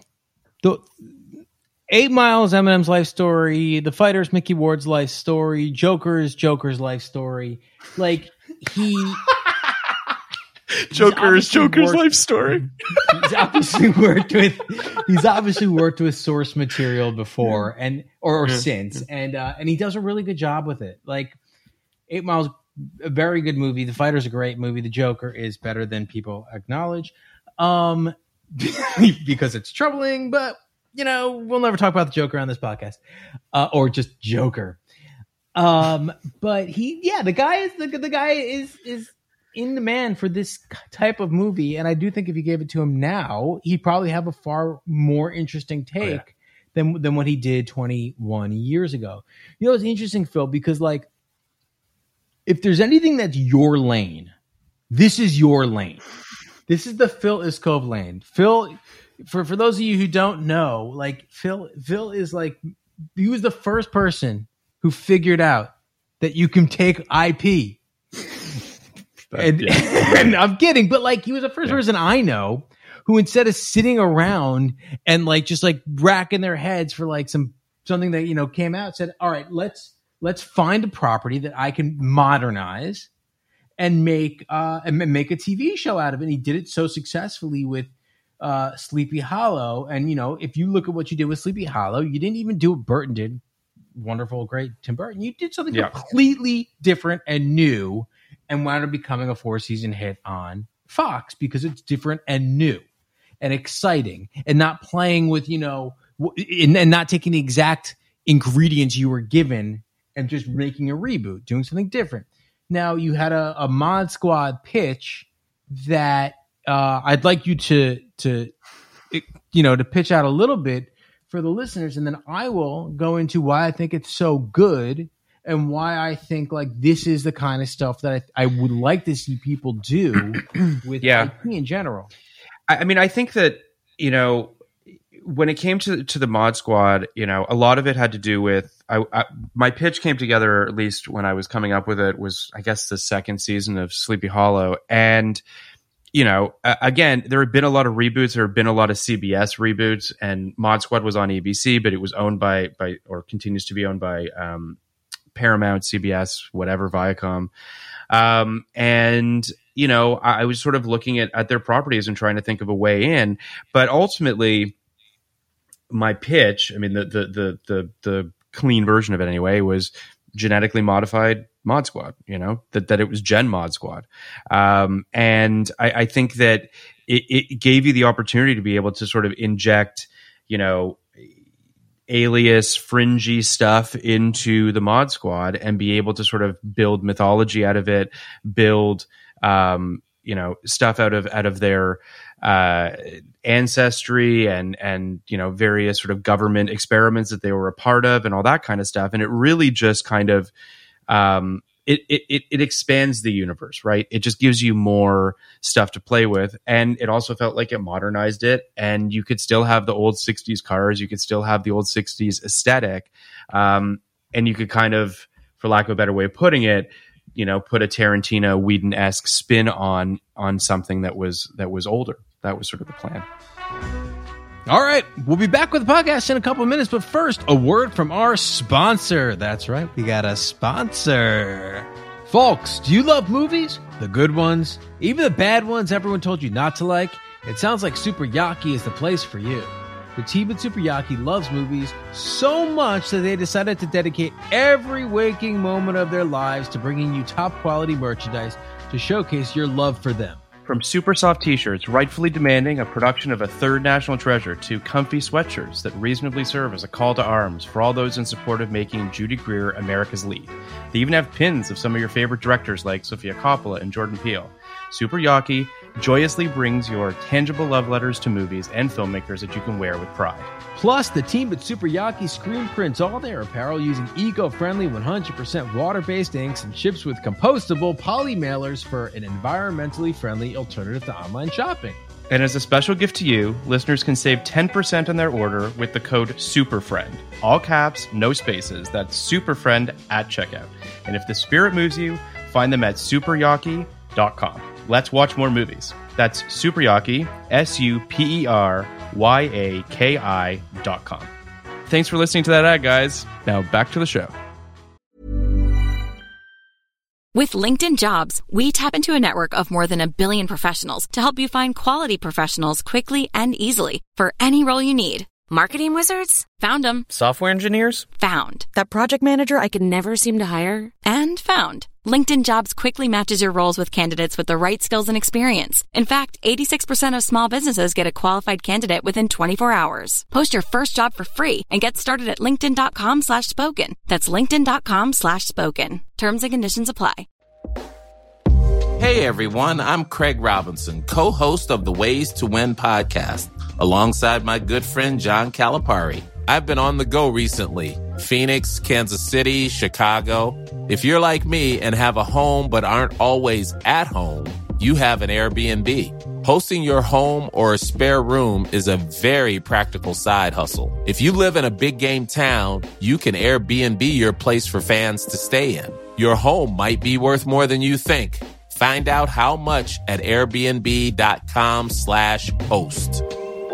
8 Mile is Eminem's life story. The Fighter's Mickey Ward's life story. Joker's life story. Like Joker's life story. He's obviously worked with source material before or since, and he does a really good job with it. Like 8 Mile's a very good movie. The Fighter's a great movie. The Joker is better than people acknowledge, because it's troubling. But we'll never talk about the Joker on this podcast, or just Joker. But the guy is in demand for this type of movie, and I do think if you gave it to him now, he'd probably have a far more interesting take than what he did 21 years ago. You know, it's interesting, Phil, because like, if there's anything that's your lane, this is your lane. This is the Phil Iskov lane. Phil, for those of you who don't know, like Phil is like, he was the first person who figured out that you can take IP. And I'm kidding, but like he was the first person I know who, instead of sitting around and like just like racking their heads for like something that, you know, came out, said, all right, let's find a property that I can modernize and make a TV show out of it. And he did it so successfully with Sleepy Hollow. And, you know, if you look at what you did with Sleepy Hollow, you didn't even do what Burton did. Wonderful, great Tim Burton. You did something completely different and new, and wound up becoming a 4-season hit on Fox because it's different and new and exciting, and not playing with, you know, and not taking the exact ingredients you were given and just making a reboot, doing something different. Now you had a Mod Squad pitch that I'd like you to pitch out a little bit for the listeners, and then I will go into why I think it's so good and why I think like this is the kind of stuff that I would like to see people do with IP in general. I mean, I think that, you know, when it came to the Mod Squad, you know, a lot of it had to do with my pitch came together, at least when I was coming up with it, was I guess the second season of Sleepy Hollow. And, you know, again, there have been a lot of reboots. There have been a lot of CBS reboots, and Mod Squad was on ABC, but it was owned by or continues to be owned by Paramount, CBS, whatever, Viacom. And, you know, I was sort of looking at their properties and trying to think of a way in. But ultimately, my pitch, I mean, the clean version of it anyway, was genetically modified Mod Squad, you know, that it was Gen Mod Squad. And I think that it gave you the opportunity to be able to sort of inject, you know, alias fringy stuff into the Mod Squad and be able to sort of build mythology out of it, build, you know, stuff out of their ancestry and, you know, various sort of government experiments that they were a part of and all that kind of stuff. And it really just kind of, it expands the universe, right? It just gives you more stuff to play with. And it also felt like it modernized it, and you could still have the old 60s cars. You could still have the old 60s aesthetic. And you could kind of, for lack of a better way of putting it, you know, put a Tarantino Whedon-esque spin on something that was older. That was sort of the plan. All right, we'll be back with the podcast in a couple of minutes, but first, a word from our sponsor. That's right, we got a sponsor. Folks, do you love movies? The good ones? Even the bad ones everyone told you not to like? It sounds like Super Yaki is the place for you. The team at Super Yaki loves movies so much that they decided to dedicate every waking moment of their lives to bringing you top quality merchandise to showcase your love for them. From super soft t-shirts rightfully demanding a production of a third national treasure to comfy sweatshirts that reasonably serve as a call to arms for all those in support of making Judy Greer America's lead. They even have pins of some of your favorite directors like Sofia Coppola and Jordan Peele. Super Yaki joyously brings your tangible love letters to movies and filmmakers that you can wear with pride. Plus, the team at Super Yaki screen prints all their apparel using eco-friendly 100% water-based inks and ships with compostable poly mailers for an environmentally friendly alternative to online shopping. And as a special gift to you, listeners can save 10% on their order with the code SUPERFRIEND. All caps, no spaces. That's SUPERFRIEND at checkout. And if the spirit moves you, find them at superyaki.com. Let's watch more movies. That's Superyaki, SUPERYAKI.com. Thanks for listening to that ad, guys. Now back to the show. With LinkedIn Jobs, we tap into a network of more than 1 billion professionals to help you find quality professionals quickly and easily for any role you need. Marketing wizards? Found them. Software engineers? Found. That project manager I could never seem to hire? And found. LinkedIn Jobs quickly matches your roles with candidates with the right skills and experience. In fact, 86% of small businesses get a qualified candidate within 24 hours. Post your first job for free and get started at linkedin.com/spoken. That's linkedin.com/spoken. Terms and conditions apply. Hey everyone, I'm Craig Robinson, co-host of the Ways to Win podcast, alongside my good friend John Calipari. I've been on the go recently. Phoenix, Kansas City, Chicago. If you're like me and have a home but aren't always at home, you have an Airbnb. Hosting your home or a spare room is a very practical side hustle. If you live in a big game town, you can Airbnb your place for fans to stay in. Your home might be worth more than you think. Find out how much at airbnb.com/host.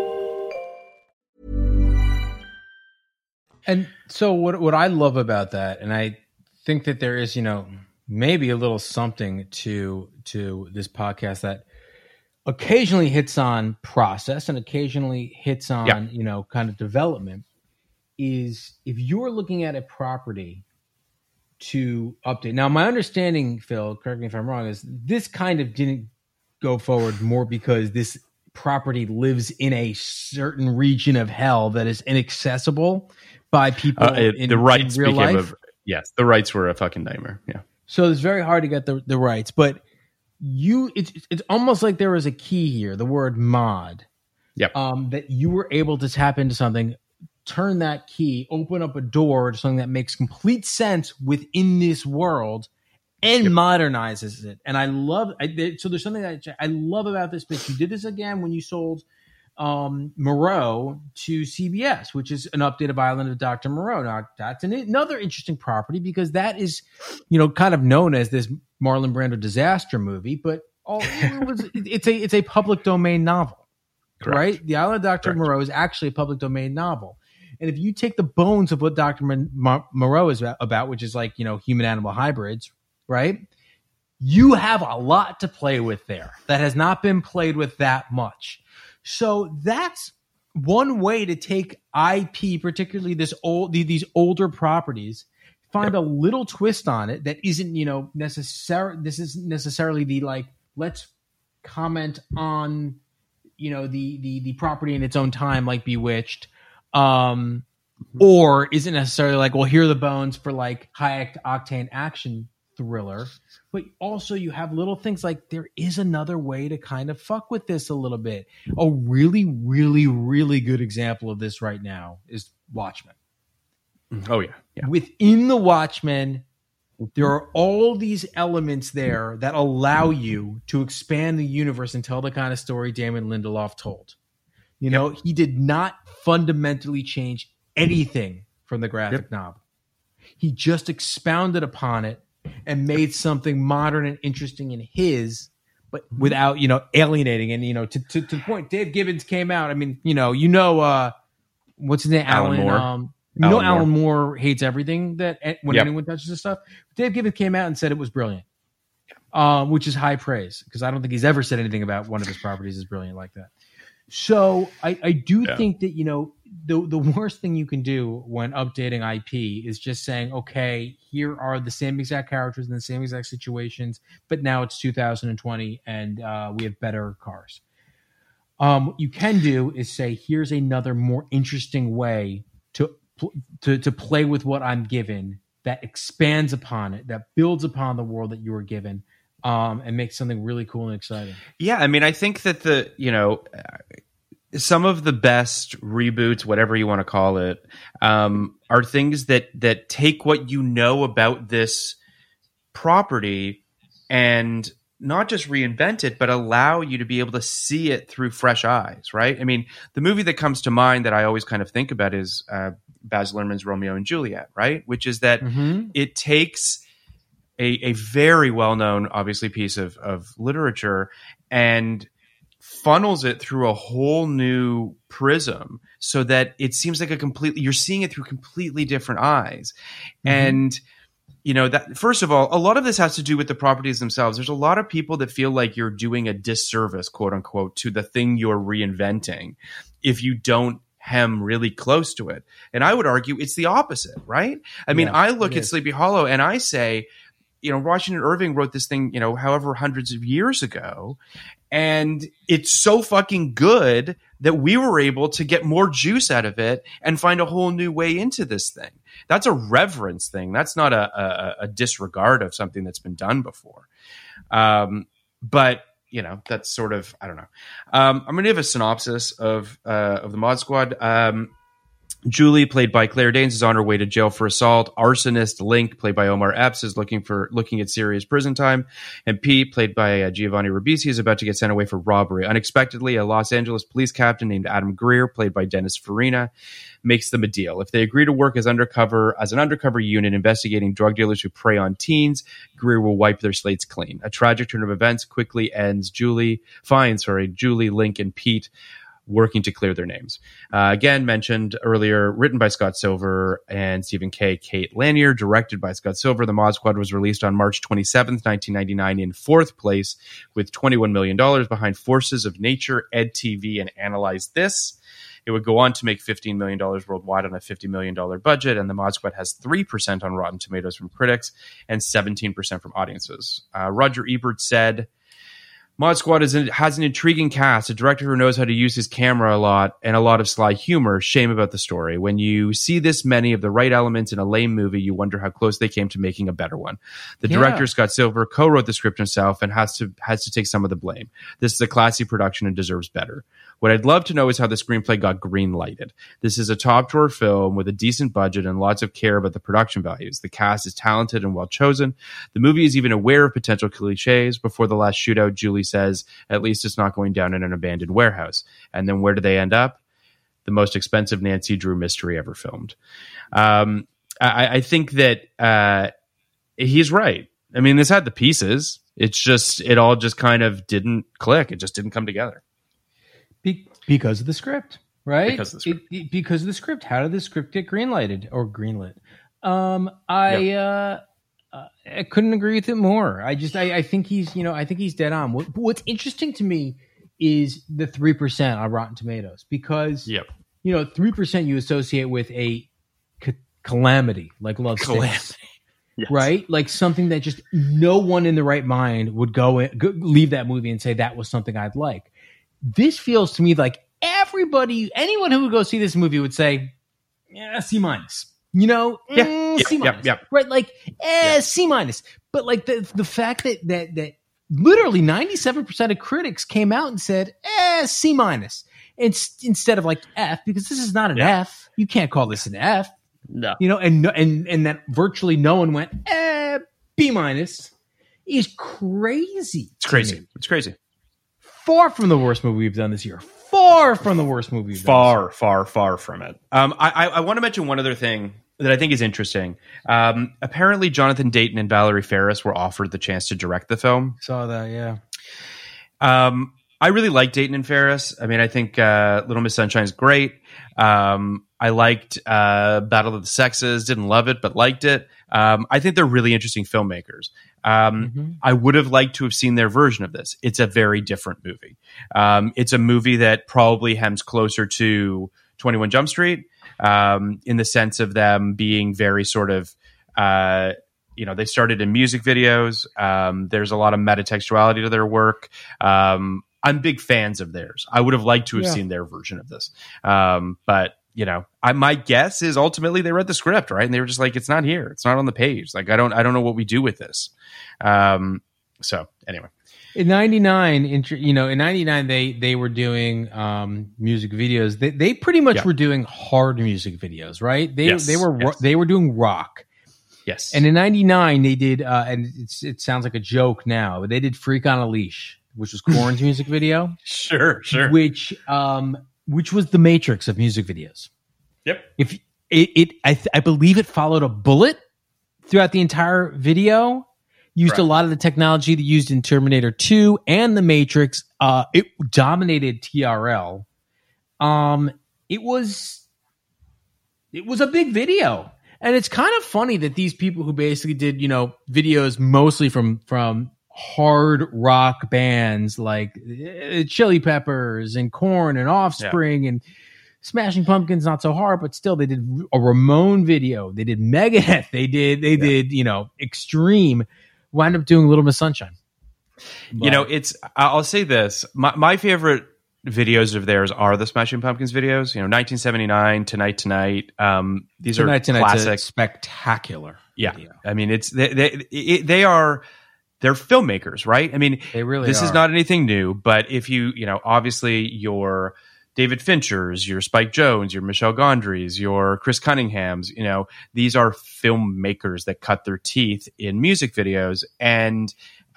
And so what I love about that, and I think that there is, maybe a little something to this podcast that occasionally hits on process and occasionally hits on, kind of development, is if you're looking at a property to update. Now, my understanding, Phil, correct me if I'm wrong, is this kind of didn't go forward more because this property lives in a certain region of hell that is inaccessible by people in real life. Yes, the rights were a fucking nightmare. Yeah. So it's very hard to get the rights, but it's almost like there was a key here, the word mod. Yep. That you were able to tap into something, turn that key, open up a door to something that makes complete sense within this world and modernizes it. And I love, so there's something that I love about this pitch. You did this again when you sold Moreau to CBS, which is an update of Island of Dr. Moreau. Now, that's another interesting property because that is, kind of known as this Marlon Brando disaster movie, but it's a public domain novel. Correct. Right? The Island of Dr. Moreau is actually a public domain novel. And if you take the bones of what Dr. Moreau is about, which is like, human-animal hybrids, right? You have a lot to play with there that has not been played with that much. So that's one way to take IP, particularly these older properties, find a little twist on it that isn't, necessarily the like, let's comment on, the property in its own time, like Bewitched, or isn't necessarily like, well, here are the bones for like high octane action thriller, but also you have little things like there is another way to kind of fuck with this a little bit. A really, really, really good example of this right now is Watchmen. Oh yeah. Within the Watchmen, there are all these elements there that allow you to expand the universe and tell the kind of story Damon Lindelof told. He did not fundamentally change anything from the graphic novel. He just expounded upon it and made something modern and interesting in his, but without, alienating. And, to the point, Dave Gibbons came out. I mean, what's his name? Alan Moore. Alan Moore hates everything that when anyone touches this stuff. Dave Gibbons came out and said it was brilliant, which is high praise because I don't think he's ever said anything about one of his properties is brilliant like that. So I do think that, the worst thing you can do when updating IP is just saying, okay, here are the same exact characters in the same exact situations, but now it's 2020 and we have better cars. What you can do is say, here's another more interesting way to play with what I'm given that expands upon it, that builds upon the world that you were given, and makes something really cool and exciting. Yeah, I mean, I think that some of the best reboots, whatever you want to call it, are things that take what you know about this property and not just reinvent it, but allow you to be able to see it through fresh eyes, right? I mean, the movie that comes to mind that I always kind of think about is Baz Luhrmann's Romeo and Juliet, right? Which is that it takes a very well-known, obviously, piece of literature and funnels it through a whole new prism so that it seems like you're seeing it through completely different eyes. And that first of all, a lot of this has to do with the properties themselves. There's a lot of people that feel like you're doing a disservice, quote unquote, to the thing you're reinventing if you don't hem really close to it. And I would argue it's the opposite, right? I mean, I look at Sleepy Hollow and I say, Washington Irving wrote this thing, however hundreds of years ago, and it's so fucking good that we were able to get more juice out of it and find a whole new way into this thing. That's a reverence thing. That's not a disregard of something that's been done before. But that's sort of, I don't know. I'm going to give a synopsis of the Mod Squad. Julie, played by Claire Danes, is on her way to jail for assault. Arsonist Link, played by Omar Epps, is looking at serious prison time. And Pete, played by Giovanni Ribisi, is about to get sent away for robbery. Unexpectedly, a Los Angeles police captain named Adam Greer, played by Dennis Farina, makes them a deal. If they agree to work as an undercover unit investigating drug dealers who prey on teens, Greer will wipe their slates clean. A tragic turn of events quickly finds Julie, Link, and Pete working to clear their names. Again, mentioned earlier, written by Scott Silver and Stephen K. Kate Lanier, directed by Scott Silver. The Mod Squad was released on March 27th, 1999 in fourth place with $21 million behind Forces of Nature, EdTV, and Analyze This. It would go on to make $15 million worldwide on a $50 million budget, and the Mod Squad has 3% on Rotten Tomatoes from critics and 17% from audiences. Roger Ebert said, Mod Squad has an intriguing cast, a director who knows how to use his camera a lot, and a lot of sly humor. Shame about the story. When you see this many of the right elements in a lame movie, you wonder how close they came to making a better one. The director, Scott Silver, co-wrote the script himself and has to take some of the blame. This is a classy production and deserves better. What I'd love to know is how the screenplay got green-lighted. This is a top-drawer film with a decent budget and lots of care about the production values. The cast is talented and well-chosen. The movie is even aware of potential cliches. Before the last shootout, Julie says, at least it's not going down in an abandoned warehouse. And then where do they end up? The most expensive Nancy Drew mystery ever filmed. I think that he's right. I mean, this had the pieces. It all just kind of didn't click. It just didn't come together. Because of the script, right? Because of the script. Because of the script. How did the script get greenlighted or greenlit? I couldn't agree with it more. I think he's dead on. What's interesting to me is the 3% on Rotten Tomatoes, because 3% you associate with a calamity like Love Stinks. Yes. Right? Like something that just no one in the right mind would leave that movie and say that was something I'd like. This feels to me like anyone who would go see this movie would say, C-. C-. Right? Like, C-. But like the fact that literally 97% of critics came out and said, C-. Instead of like F, because this is not an F. You can't call this an F. No. And that virtually no one went, B- is crazy. It's crazy. It's crazy. Far from the worst movie we've done this year. Far from the worst movie we've done this year. Far from it. I want to mention one other thing that I think is interesting. Apparently, Jonathan Dayton and Valerie Faris were offered the chance to direct the film. Saw that, yeah. I really like Dayton and Faris. I mean, I think Little Miss Sunshine is great. I liked Battle of the Sexes. Didn't love it, but liked it. I think they're really interesting filmmakers. I would have liked to have seen their version of this. It's a very different movie. It's a movie that probably hems closer to 21 Jump Street in the sense of them being very sort of, they started in music videos. There's a lot of metatextuality to their work. I'm big fans of theirs. I would have liked to have seen their version of this. But my guess is ultimately they read the script, right? And they were just like, it's not here. It's not on the page. Like, I don't know what we do with this. So anyway, in 99, they were doing, music videos. They pretty much were doing hard music videos, right? They were doing rock. Yes. And in 99 they did, and it sounds like a joke now, but they did Freak on a Leash, which was Korn's music video. Sure. Which was the Matrix of music videos. Yep. I believe it followed a bullet throughout the entire video. Used a lot of the technology that used in Terminator 2 and the Matrix. It dominated TRL. It was a big video. And it's kind of funny that these people who basically did, videos mostly from hard rock bands like Chili Peppers and Korn and Offspring and Smashing Pumpkins, not so hard, but still they did a Ramone video. They did Megadeth. They did Extreme. Wound up doing Little Miss Sunshine. But, I'll say this. My favorite videos of theirs are the Smashing Pumpkins videos. 1979, Tonight. These are classic, spectacular. Yeah, video. I mean, they're filmmakers, right? I mean, they really this are. is not anything new, but if you obviously your David Finchers, your Spike Jonze, your Michel Gondrys, your Chris Cunninghams. You know, these are filmmakers that cut their teeth in music videos, and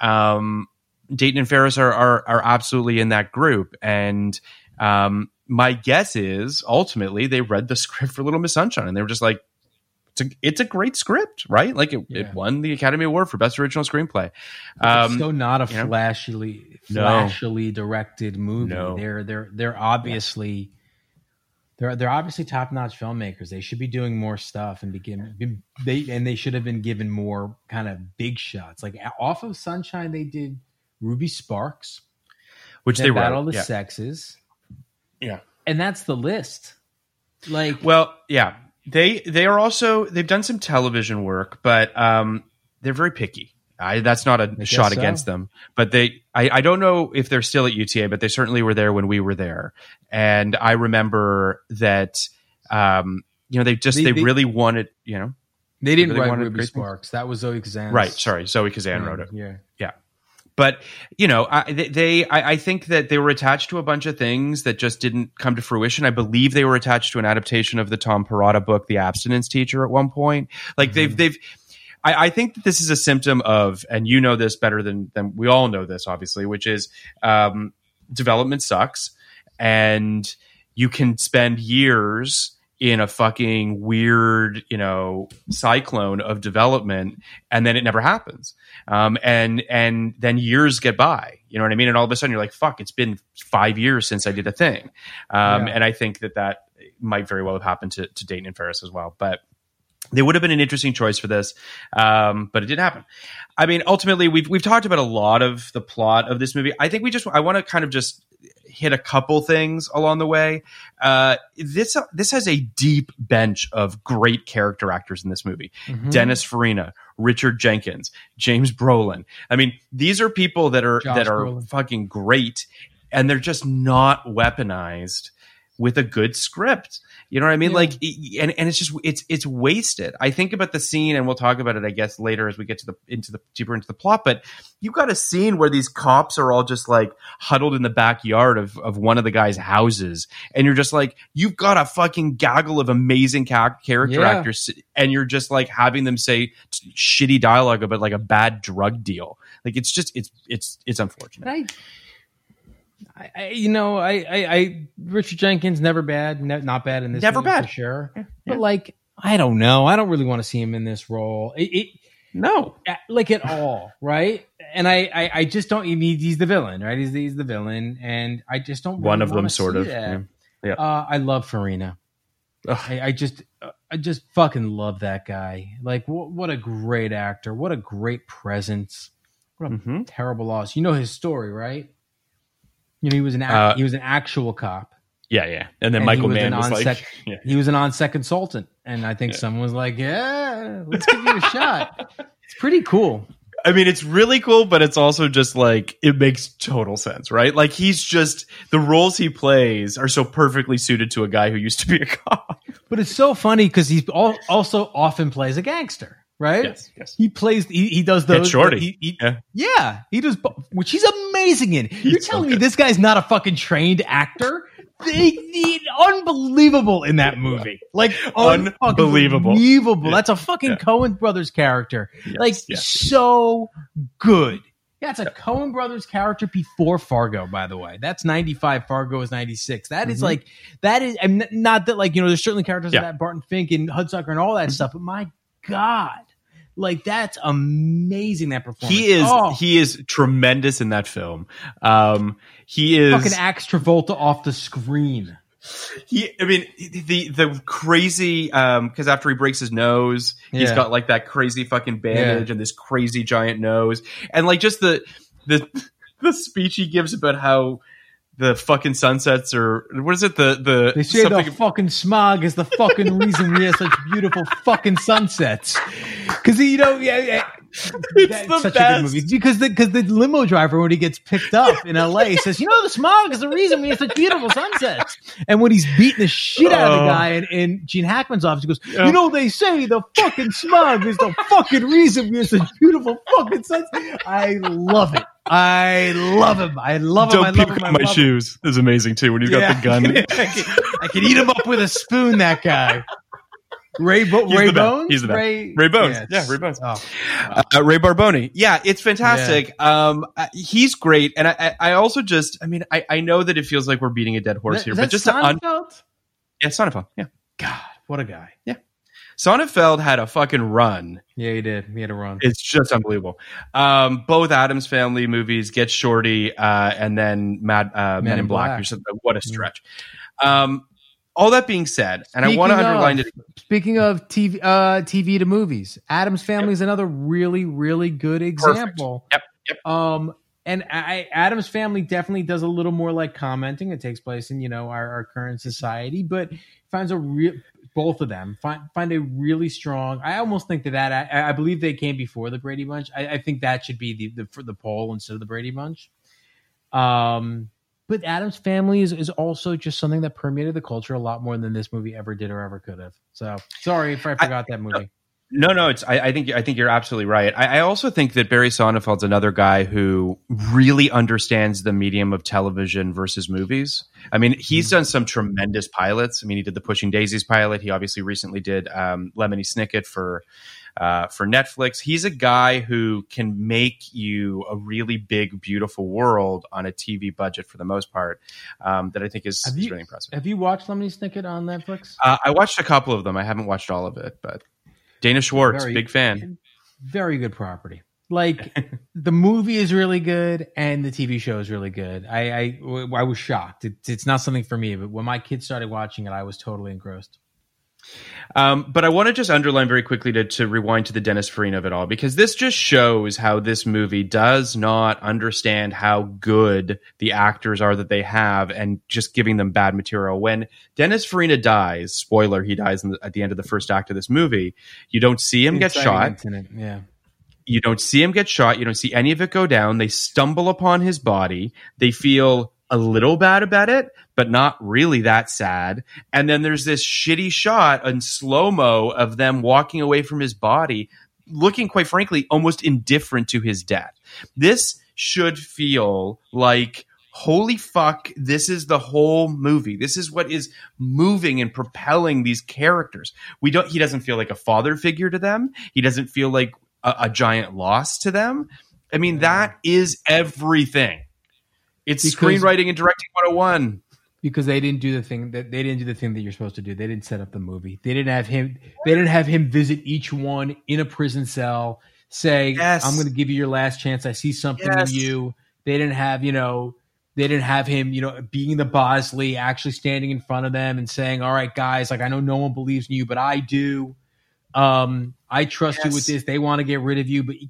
Dayton and Ferris are absolutely in that group. And my guess is ultimately they read the script for Little Miss Sunshine and they were just like, it's a great script, right? Like it won the Academy Award for Best Original Screenplay. It's still not a flashily directed movie. No. They're obviously they're obviously top-notch filmmakers. They should be doing more stuff and they should have been given more kind of big shots. Like off of Sunshine, they did Ruby Sparks, which they wrote. Battle of the Sexes. Yeah. And that's the list. Like, well, yeah. They are also, they've done some television work, but they're very picky. That's not a shot against them, but I don't know if they're still at UTA, but they certainly were there when we were there. And I remember that, they really wanted, they didn't write Ruby Sparks. That was Zoe Kazan. Right. Sorry. Zoe Kazan wrote it. Yeah. Yeah. But, I think that they were attached to a bunch of things that just didn't come to fruition. I believe they were attached to an adaptation of the Tom Perrotta book, The Abstinence Teacher, at one point. Like I think that this is a symptom of, and you know this better than we all know this, obviously, which is development sucks. And you can spend years in a fucking weird, cyclone of development, and then it never happens. And then years get by, you know what I mean? And all of a sudden you're like, fuck, it's been 5 years since I did a thing. And I think that might very well have happened to Dayton and Ferris as well. But they would have been an interesting choice for this, but it didn't happen. I mean, ultimately, we've talked about a lot of the plot of this movie. I think I want to kind of just hit a couple things along the way. This has a deep bench of great character actors in this movie. Mm-hmm. Dennis Farina, Richard Jenkins, James Brolin. I mean, these are people that are Brolin. Fucking great, and they're just not weaponized with a good script. You know what I mean? Yeah. Like, and it's just, it's wasted. I think about the scene, and we'll talk about it, I guess, later as we get deeper into the plot, but you've got a scene where these cops are all just like huddled in the backyard of one of the guys' houses. And you're just like, you've got a fucking gaggle of amazing character actors, and you're just like having them say shitty dialogue about like a bad drug deal. Like, it's just, it's unfortunate. Richard Jenkins, never bad, not bad in this. Never bad, for sure. Yeah. But like, I don't know. I don't really want to see him in this role. No, like at all, right? And I just don't. He's the villain, right? He's the villain, and I just don't. Really One of them, sort of. That. Yeah. I love Farina. I just fucking love that guy. Like, what a great actor. What a great presence. What a terrible loss. You know his story, right? He was an actual cop. Yeah. And then Michael Mann was like, he was an on-set consultant, and I think someone was like, "Yeah, let's give you a shot." It's pretty cool. I mean, it's really cool, but it's also just like, it makes total sense, right? Like, he's just, the roles he plays are so perfectly suited to a guy who used to be a cop. But it's so funny because he also often plays a gangster. Right? Yes. He plays. He does those. It's Shorty. He does, which he's amazing in. You're telling me this guy's not a fucking trained actor? Unbelievable in that movie. Like, unbelievable. Yeah. That's a fucking Coen Brothers character. So good. Yeah, it's a Coen Brothers character before Fargo, by the way. That's 95. Fargo is 96. That is like, and not that, like, there's certainly characters in that, Barton Fink and Hudsucker and all that stuff, but my God. Like, that's amazing, that performance. He is tremendous in that film. He is fucking Axe Travolta off the screen. The crazy, because after he breaks his nose, he's got like that crazy fucking bandage and this crazy giant nose, and like just the speech he gives about how the fucking sunsets are, what is it? They say the fucking smog is the fucking reason we have such beautiful fucking sunsets. Because it's the such best. A good movie. Because the limo driver, when he gets picked up in LA, says, the smog is the reason we have such beautiful sunsets. And when he's beating the shit out of the guy in Gene Hackman's office, he goes, they say the fucking smog is the fucking reason we have such beautiful fucking sunsets. I love it. I love him. I love him. Don't I love puke him. on my shoes is amazing too. When he's got the gun, I can eat him up with a spoon. That guy, Ray Bones. He's the best. Ray Bones. Yeah, Ray Bones. Oh. Ray Barboni. Yeah, it's fantastic. Yeah. He's great, and I also just, I mean, I know that it feels like we're beating a dead horse here, but just Sonnenfeld? Sonnenfeld. Yeah. God, what a guy. Yeah. Sonnenfeld had a fucking run. Yeah, he did. He had a run. It's just unbelievable. Both Addams Family movies, Get Shorty, and then Men in Black. What a stretch. All that being said, and I want to underline it. Speaking of TV to movies, Addams Family is another really, really good example. Yep. And Addams Family definitely does a little more like commenting. It takes place in our current society, but finds both of them find a really strong. I almost think that I believe they came before the Brady Bunch. I think that should be the poll instead of the Brady Bunch. But Addams Family is also just something that permeated the culture a lot more than this movie ever did or ever could have. So sorry if I forgot that movie. No. I think you're absolutely right. I also think that Barry Sonnenfeld's another guy who really understands the medium of television versus movies. I mean, he's done some tremendous pilots. I mean, he did the Pushing Daisies pilot. He obviously recently did Lemony Snicket for Netflix. He's a guy who can make you a really big, beautiful world on a TV budget for the most part. That I think is really impressive. Have you watched Lemony Snicket on Netflix? I watched a couple of them. I haven't watched all of it, but Dana Schwartz, big fan. Very good property. Like the movie is really good and the TV show is really good. I was shocked. It's not something for me, but when my kids started watching it, I was totally engrossed. But I want to just underline very quickly to rewind to the Dennis Farina of it all, because this just shows how this movie does not understand how good the actors are that they have and just giving them bad material. When Dennis Farina dies, spoiler, he dies at the end of the first act of this movie, you don't see him get shot. Yeah. You don't see him get shot. You don't see any of it go down. They stumble upon his body. They feel a little bad about it, but not really that sad. And then there's this shitty shot in slow-mo of them walking away from his body, looking, quite frankly, almost indifferent to his death. This should feel like, holy fuck, this is the whole movie. This is what is moving and propelling these characters. He doesn't feel like a father figure to them. He doesn't feel like a giant loss to them. I mean, that is everything. It's screenwriting and directing 101. Because they didn't do the thing that you're supposed to do. They didn't set up the movie. They didn't have him visit each one in a prison cell, say, yes, I'm going to give you your last chance. I see something in you. They didn't have him, being the Bosley, actually standing in front of them and saying, all right, guys, like, I know no one believes in you, but I do. I trust you with this. They want to get rid of you, but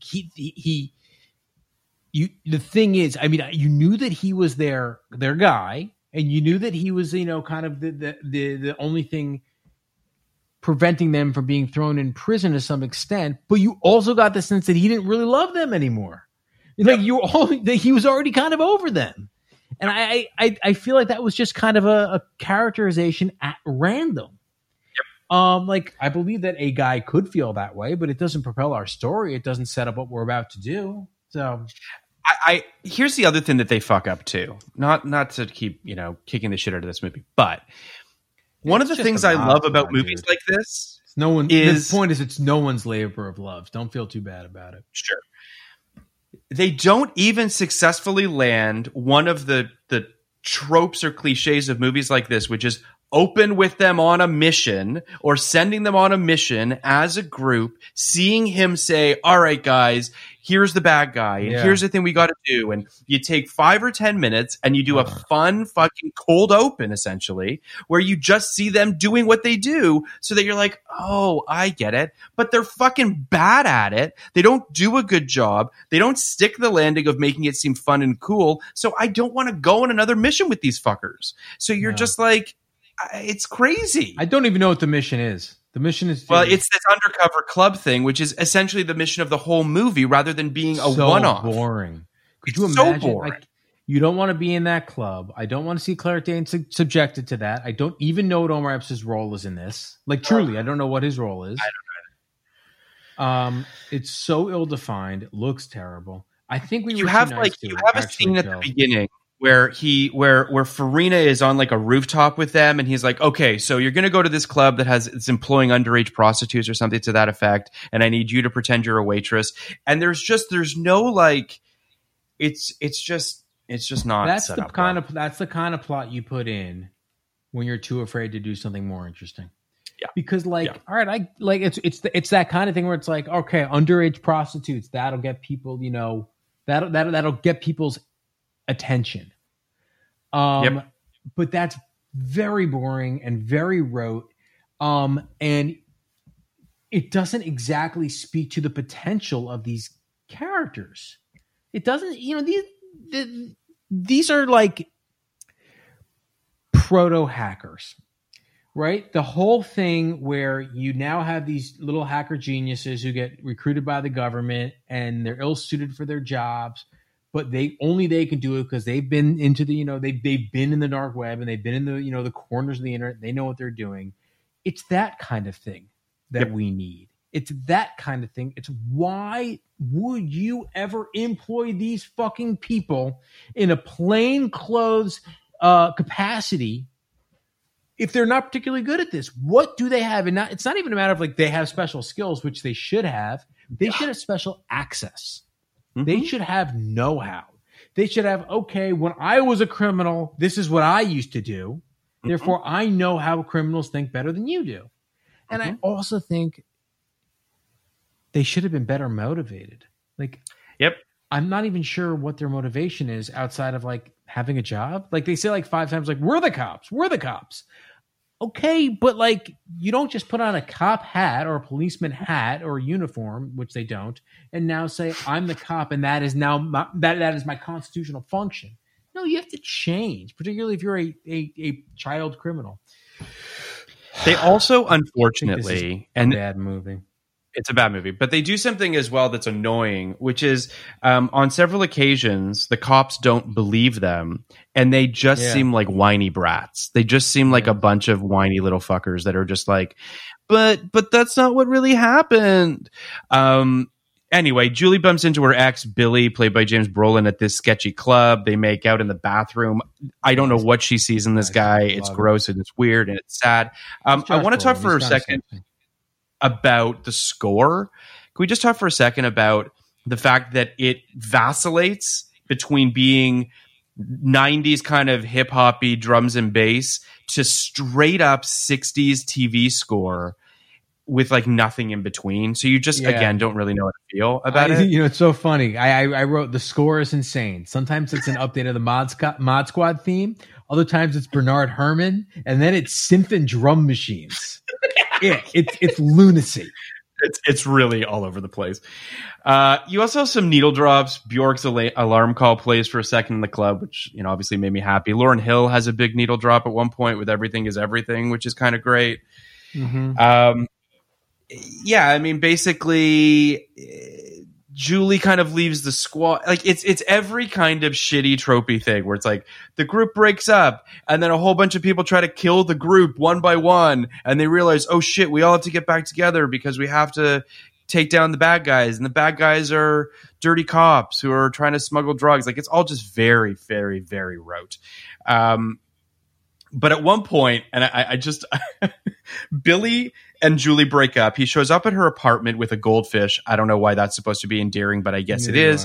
the thing is, I mean, you knew that he was their guy, and you knew that he was, kind of the only thing preventing them from being thrown in prison to some extent. But you also got the sense that he didn't really love them anymore. Like he was already kind of over them. And I feel like that was just kind of a characterization at random. Like, I believe that a guy could feel that way, but it doesn't propel our story. It doesn't set up what we're about to do. So here's the other thing that they fuck up too. Not to keep, kicking the shit out of this movie, but one of the things I love about movies like this, the point is it's no one's labor of love. Don't feel too bad about it. Sure. They don't even successfully land one of the tropes or cliches of movies like this, which is open with them on a mission or sending them on a mission as a group, seeing him say, all right, guys, here's the bad guy and here's the thing we got to do. And you take 5 or 10 minutes and you do a fun fucking cold open, essentially, where you just see them doing what they do so that you're like, oh, I get it. But they're fucking bad at it. They don't do a good job. They don't stick the landing of making it seem fun and cool. So I don't want to go on another mission with these fuckers. So you're just like, it's crazy. I don't even know what the mission is. The mission is... Well, it's this undercover club thing, which is essentially the mission of the whole movie rather than being a one-off. Boring. Could you imagine? So boring. Like, you don't want to be in that club. I don't want to see Claire Danes subjected to that. I don't even know what Omar Epps' role is in this. Like, truly, I don't know what his role is. I don't know. It's so ill-defined. It looks terrible. I think we you were have too like nice to you her, have a actually, scene at Phil. the beginning where Farina is on like a rooftop with them, and he's like, okay, so you're going to go to this club that it's employing underage prostitutes or something to that effect, and I need you to pretend you're a waitress. And there's no like, it's just not. That's set the up kind well. of that's the kind of plot you put in when you're too afraid to do something more interesting. Yeah. Because all right, it's that kind of thing where it's like, okay, underage prostitutes, that'll get people, that'll get people's attention. But that's very boring and very rote. And it doesn't exactly speak to the potential of these characters. It doesn't, these are like proto hackers. Right? The whole thing where you now have these little hacker geniuses who get recruited by the government and they're ill-suited for their jobs, but they can do it because they've been into the, they've been in the dark web and they've been in the, the corners of the internet. They know what they're doing. It's that kind of thing that we need. It's that kind of thing. It's why would you ever employ these fucking people in a plain clothes capacity if they're not particularly good at this? What do they have? And it's not even a matter of like they have special skills, which they should have. They should have special access. Mm-hmm. They should have know-how. They should have, okay, when I was a criminal, this is what I used to do. Mm-hmm. Therefore, I know how criminals think better than you do. And I also think they should have been better motivated. Like, I'm not even sure what their motivation is outside of like having a job. Like they say like 5 times, like, we're the cops. Okay, but like you don't just put on a cop hat or a policeman hat or a uniform, which they don't, and now say I'm the cop and that is now that is my constitutional function. No, you have to change, particularly if you're a child criminal. They also, unfortunately, and bad movie. It's a bad movie, but they do something as well that's annoying, which is on several occasions, the cops don't believe them and they just seem like whiny brats. They just seem like a bunch of whiny little fuckers that are just like, but that's not what really happened. Anyway, Julie bumps into her ex, Billy, played by James Brolin, at this sketchy club. They make out in the bathroom. I don't know what she sees in this guy. It's gross and it's weird and it's sad. I want to talk for a second about the score. Can we just talk for a second about the fact that it vacillates between being 90s kind of hip-hoppy drums and bass to straight up 60s TV score with like nothing in between. So you just, again, don't really know how to feel about it. It's so funny. I wrote the score is insane. Sometimes it's an update of the Mod Squad theme. Other times it's Bernard Herrmann. And then it's synth and drum machines. It's lunacy. It's really all over the place. You also have some needle drops. Bjork's alarm call plays for a second in the club, which obviously made me happy. Lauryn Hill has a big needle drop at one point with Everything Is Everything, which is kind of great. Mm-hmm. I mean, basically, Julie kind of leaves the squad. Like it's every kind of shitty tropey thing where it's like the group breaks up and then a whole bunch of people try to kill the group one by one, and they realize, oh shit, we all have to get back together because we have to take down the bad guys, and the bad guys are dirty cops who are trying to smuggle drugs. Like it's all just very, very, very rote. But at one point, and I just Billy and Julie break up. He shows up at her apartment with a goldfish. I don't know why that's supposed to be endearing, but I guess it is.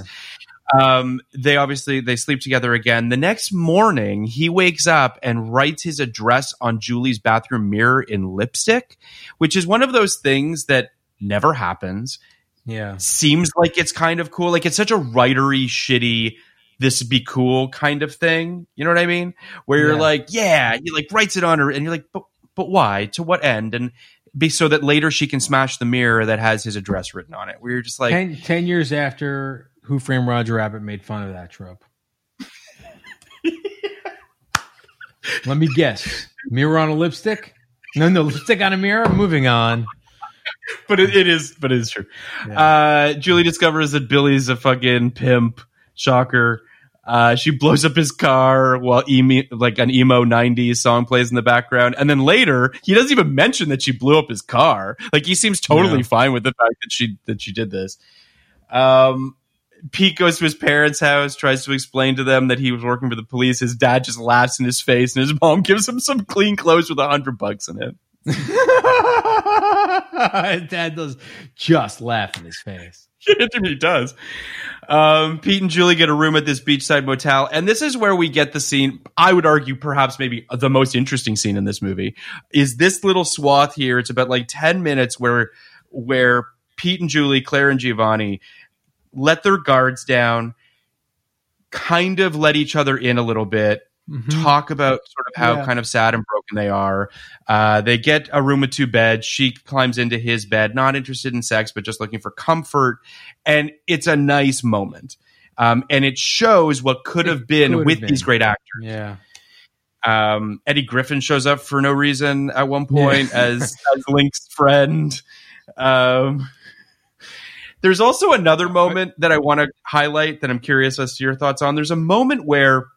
They sleep together again. The next morning, he wakes up and writes his address on Julie's bathroom mirror in lipstick, which is one of those things that never happens. Yeah. Seems like it's kind of cool. Like it's such a writery, shitty, this would be cool kind of thing. You know what I mean? Where you're like, he like writes it on her and you're like, but why? To what end? And be so that later she can smash the mirror that has his address written on it. Where you're just like 10 years after Who Framed Roger Rabbit made fun of that trope. Let me guess. Mirror on a lipstick? No, lipstick on a mirror? Moving on. But it is true. Yeah. Julie discovers that Billy's a fucking pimp. Shocker. She blows up his car while an emo 90s song plays in the background. And then later, he doesn't even mention that she blew up his car. Like he seems totally fine with the fact that she did this. Pete goes to his parents' house, tries to explain to them that he was working for the police. His dad just laughs in his face, and his mom gives him some clean clothes with $100 in it. His dad does just laugh in his face. He does. Pete and Julie get a room at this beachside motel, and this is where we get the scene, I would argue perhaps maybe the most interesting scene in this movie, is this little swath here. It's about like 10 minutes where Pete and Julie, Claire and Giovanni, let their guards down, kind of let each other in a little bit, talk about sort of how kind of sad and broken they are. They get a room with 2 beds. She climbs into his bed, not interested in sex, but just looking for comfort. And it's a nice moment. And it shows what could have been with these great actors. Yeah. Eddie Griffin shows up for no reason at one point as Link's friend. There's also another moment that I want to highlight that I'm curious as to your thoughts on. There's a moment where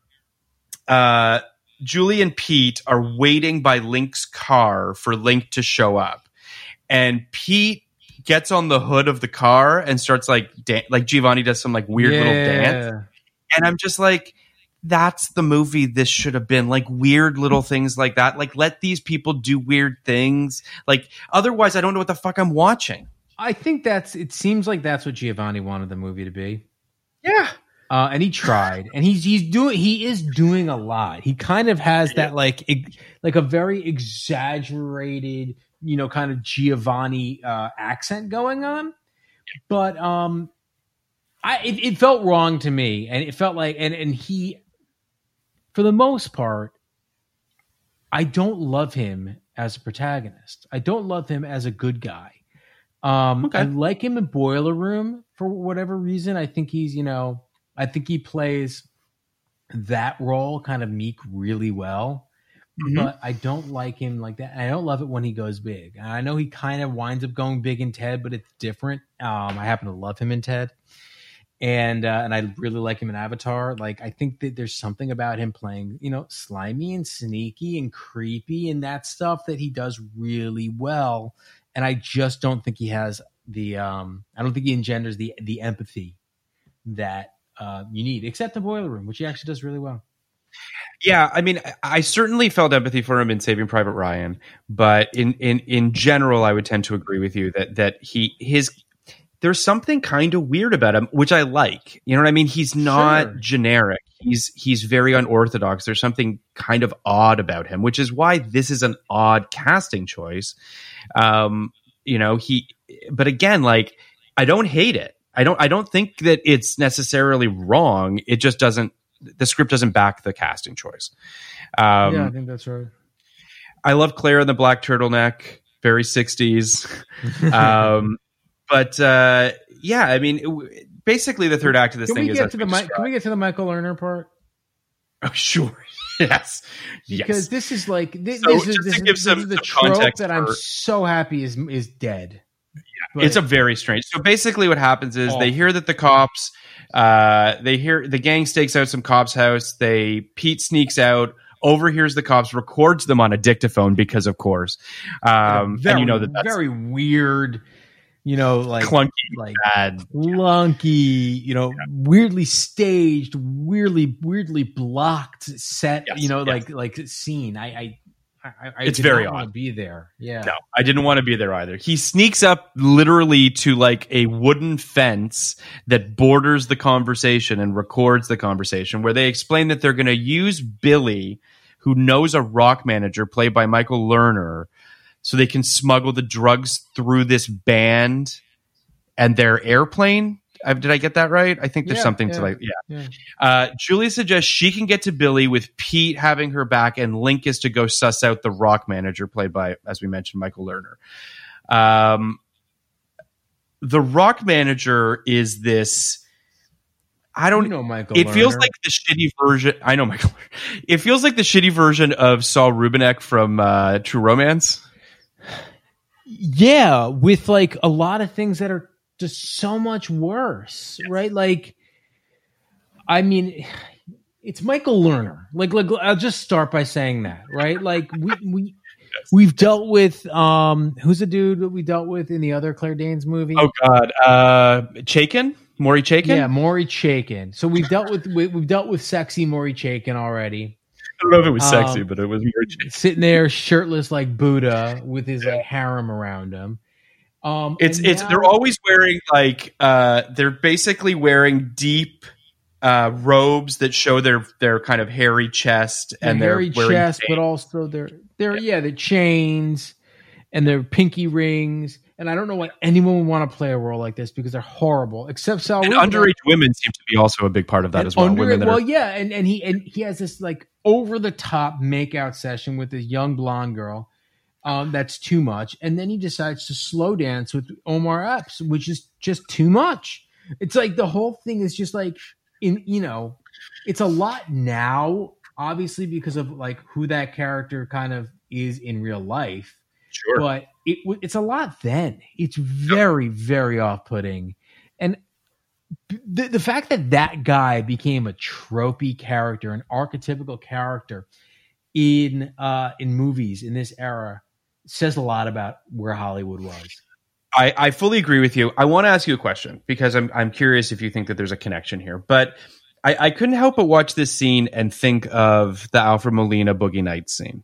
Julie and Pete are waiting by Link's car for Link to show up. And Pete gets on the hood of the car and starts like Giovanni does some like weird little dance. And I'm just like, that's the movie this should have been. Like weird little things like that. Like let these people do weird things. Like otherwise I don't know what the fuck I'm watching. I think it seems like that's what Giovanni wanted the movie to be. Yeah. And he tried, and he is doing a lot. He kind of has that like a very exaggerated, kind of Giovanni accent going on. But it felt wrong to me, and it felt like, and he, for the most part, I don't love him as a protagonist. I don't love him as a good guy. I like him in Boiler Room for whatever reason. I think I think he plays that role kind of meek really well, but I don't like him like that. I don't love it when he goes big. I know he kind of winds up going big in Ted, but it's different. I happen to love him in Ted, and I really like him in Avatar. Like I think that there's something about him playing, slimy and sneaky and creepy and that stuff that he does really well. And I just don't think he has the I don't think he engenders the empathy that you need, except the Boiler Room, which he actually does really well. Yeah, I mean, I certainly felt empathy for him in Saving Private Ryan, but in general, I would tend to agree with you that there's something kind of weird about him, which I like. You know what I mean? He's not generic. He's very unorthodox. There's something kind of odd about him, which is why this is an odd casting choice. But again, like I don't hate it. I don't think that it's necessarily wrong. It just doesn't. The script doesn't back the casting choice. I think that's right. I love Claire in the black turtleneck, very 60s. I mean, basically the third act of this thing is. Can we get to the Michael Lerner part? Oh, sure. Yes. Because this is like this to give is some the trope context that I'm so happy is dead. Yeah, it's a very strange. So basically, what happens is they hear that the cops, the gang stakes out some cops' house. Pete sneaks out, overhears the cops, records them on a dictaphone because, of course, and that's very weird. Like clunky, bad, clunky, weirdly staged, weirdly blocked set, like scene. I it's very odd. Want to be there. Yeah. No, I didn't want to be there either. He sneaks up literally to like a wooden fence that borders the conversation and records the conversation, where they explain that they're going to use Billy, who knows a rock manager played by Michael Lerner, so they can smuggle the drugs through this band and their airplane. Did I get that right? I think there's something to like, Julie suggests she can get to Billy with Pete having her back, and Link is to go suss out the rock manager played by, as we mentioned, Michael Lerner. The rock manager is this. I don't know Michael. It feels like the shitty version. I know Michael. It feels like the shitty version of Saul Rubinek from True Romance. Yeah, with like a lot of things that are just so much worse, right? Like, I mean, it's Michael Lerner. Like, I'll just start by saying that, right? Like, we've dealt with who's the dude that we dealt with in the other Claire Danes movie? Oh God, Chaykin. Maury Chaykin? Yeah, Maury Chaykin. So we've dealt with sexy Maury Chaykin already. I don't know if it was sexy, but it was Maury Chaykin. Sitting there shirtless like Buddha with his like harem around him. They're always wearing like they're basically wearing deep robes that show their kind of hairy chest and their hairy chest, but also their chains and their pinky rings. And I don't know why anyone would want to play a role like this because they're horrible. Except Sal. And underage women seem to be also a big part of that as well. And he has this like over the top makeout session with this young blonde girl. That's too much. And then he decides to slow dance with Omar Epps, which is just too much. It's like the whole thing is just like it's a lot now, obviously because of like who that character kind of is in real life. Sure. But it's a lot then. It's very, very off-putting. And the fact that guy became a tropey character, an archetypical character in movies in this era says a lot about where Hollywood was. I fully agree with you. I want to ask you a question because I'm curious if you think that there's a connection here. But I couldn't help but watch this scene and think of the Alfred Molina Boogie Nights scene.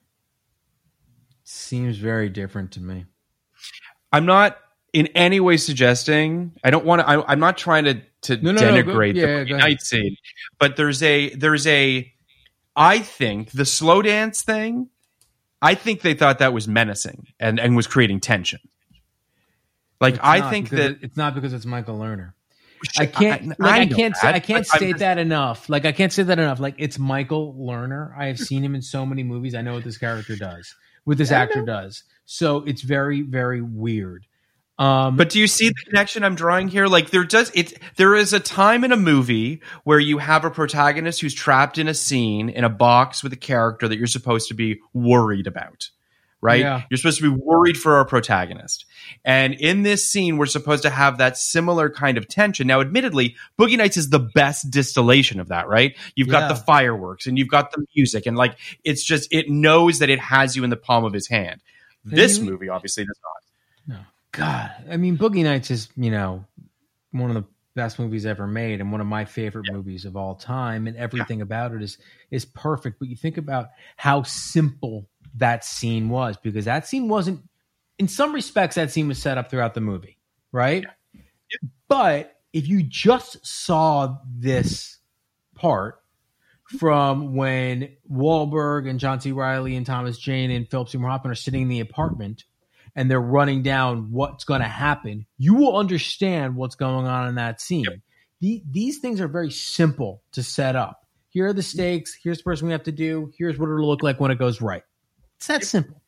Seems very different to me. I'm not in any way suggesting. I don't want to. I'm not trying to denigrate the Boogie Nights scene. But there's a. I think the slow dance thing. I think they thought that was menacing and was creating tension. Like I think that it's not because it's Michael Lerner. I can't state that enough. Like I can't say that enough. Like it's Michael Lerner. I have seen him in so many movies. I know what this character does. What this actor does. So it's very, very weird. But do you see the connection I'm drawing here? Like there is a time in a movie where you have a protagonist who's trapped in a scene in a box with a character that you're supposed to be worried about, right? Yeah. You're supposed to be worried for our protagonist. And in this scene, we're supposed to have that similar kind of tension. Now, admittedly, Boogie Nights is the best distillation of that, right? You've got the fireworks and you've got the music and like, it's just, it knows that it has you in the palm of his hand. This movie obviously does not. No. God, I mean, Boogie Nights is, one of the best movies ever made and one of my favorite movies of all time. And everything about it is perfect. But you think about how simple that scene was, because that scene wasn't, in some respects, that scene was set up throughout the movie, right? Yeah. But if you just saw this part from when Wahlberg and John C. Reilly and Thomas Jane and Philip Seymour Hoffman are sitting in the apartment and they're running down what's going to happen, you will understand what's going on in that scene. Yep. These things are very simple to set up. Here are the stakes. Here's the person we have to do. Here's what it'll look like when it goes right. It's that simple.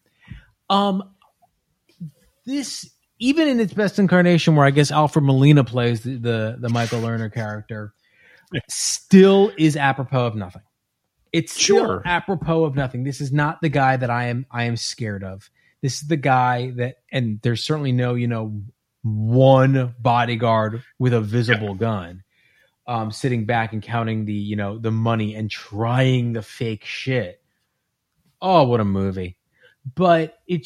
This, even in its best incarnation, where I guess Alfred Molina plays the Michael Lerner character, still is apropos of nothing. It's still apropos of nothing. This is not the guy that I am scared of. This is the guy that, and there's certainly no, one bodyguard with a visible gun, sitting back and counting the money and trying the fake shit. Oh, what a movie! But it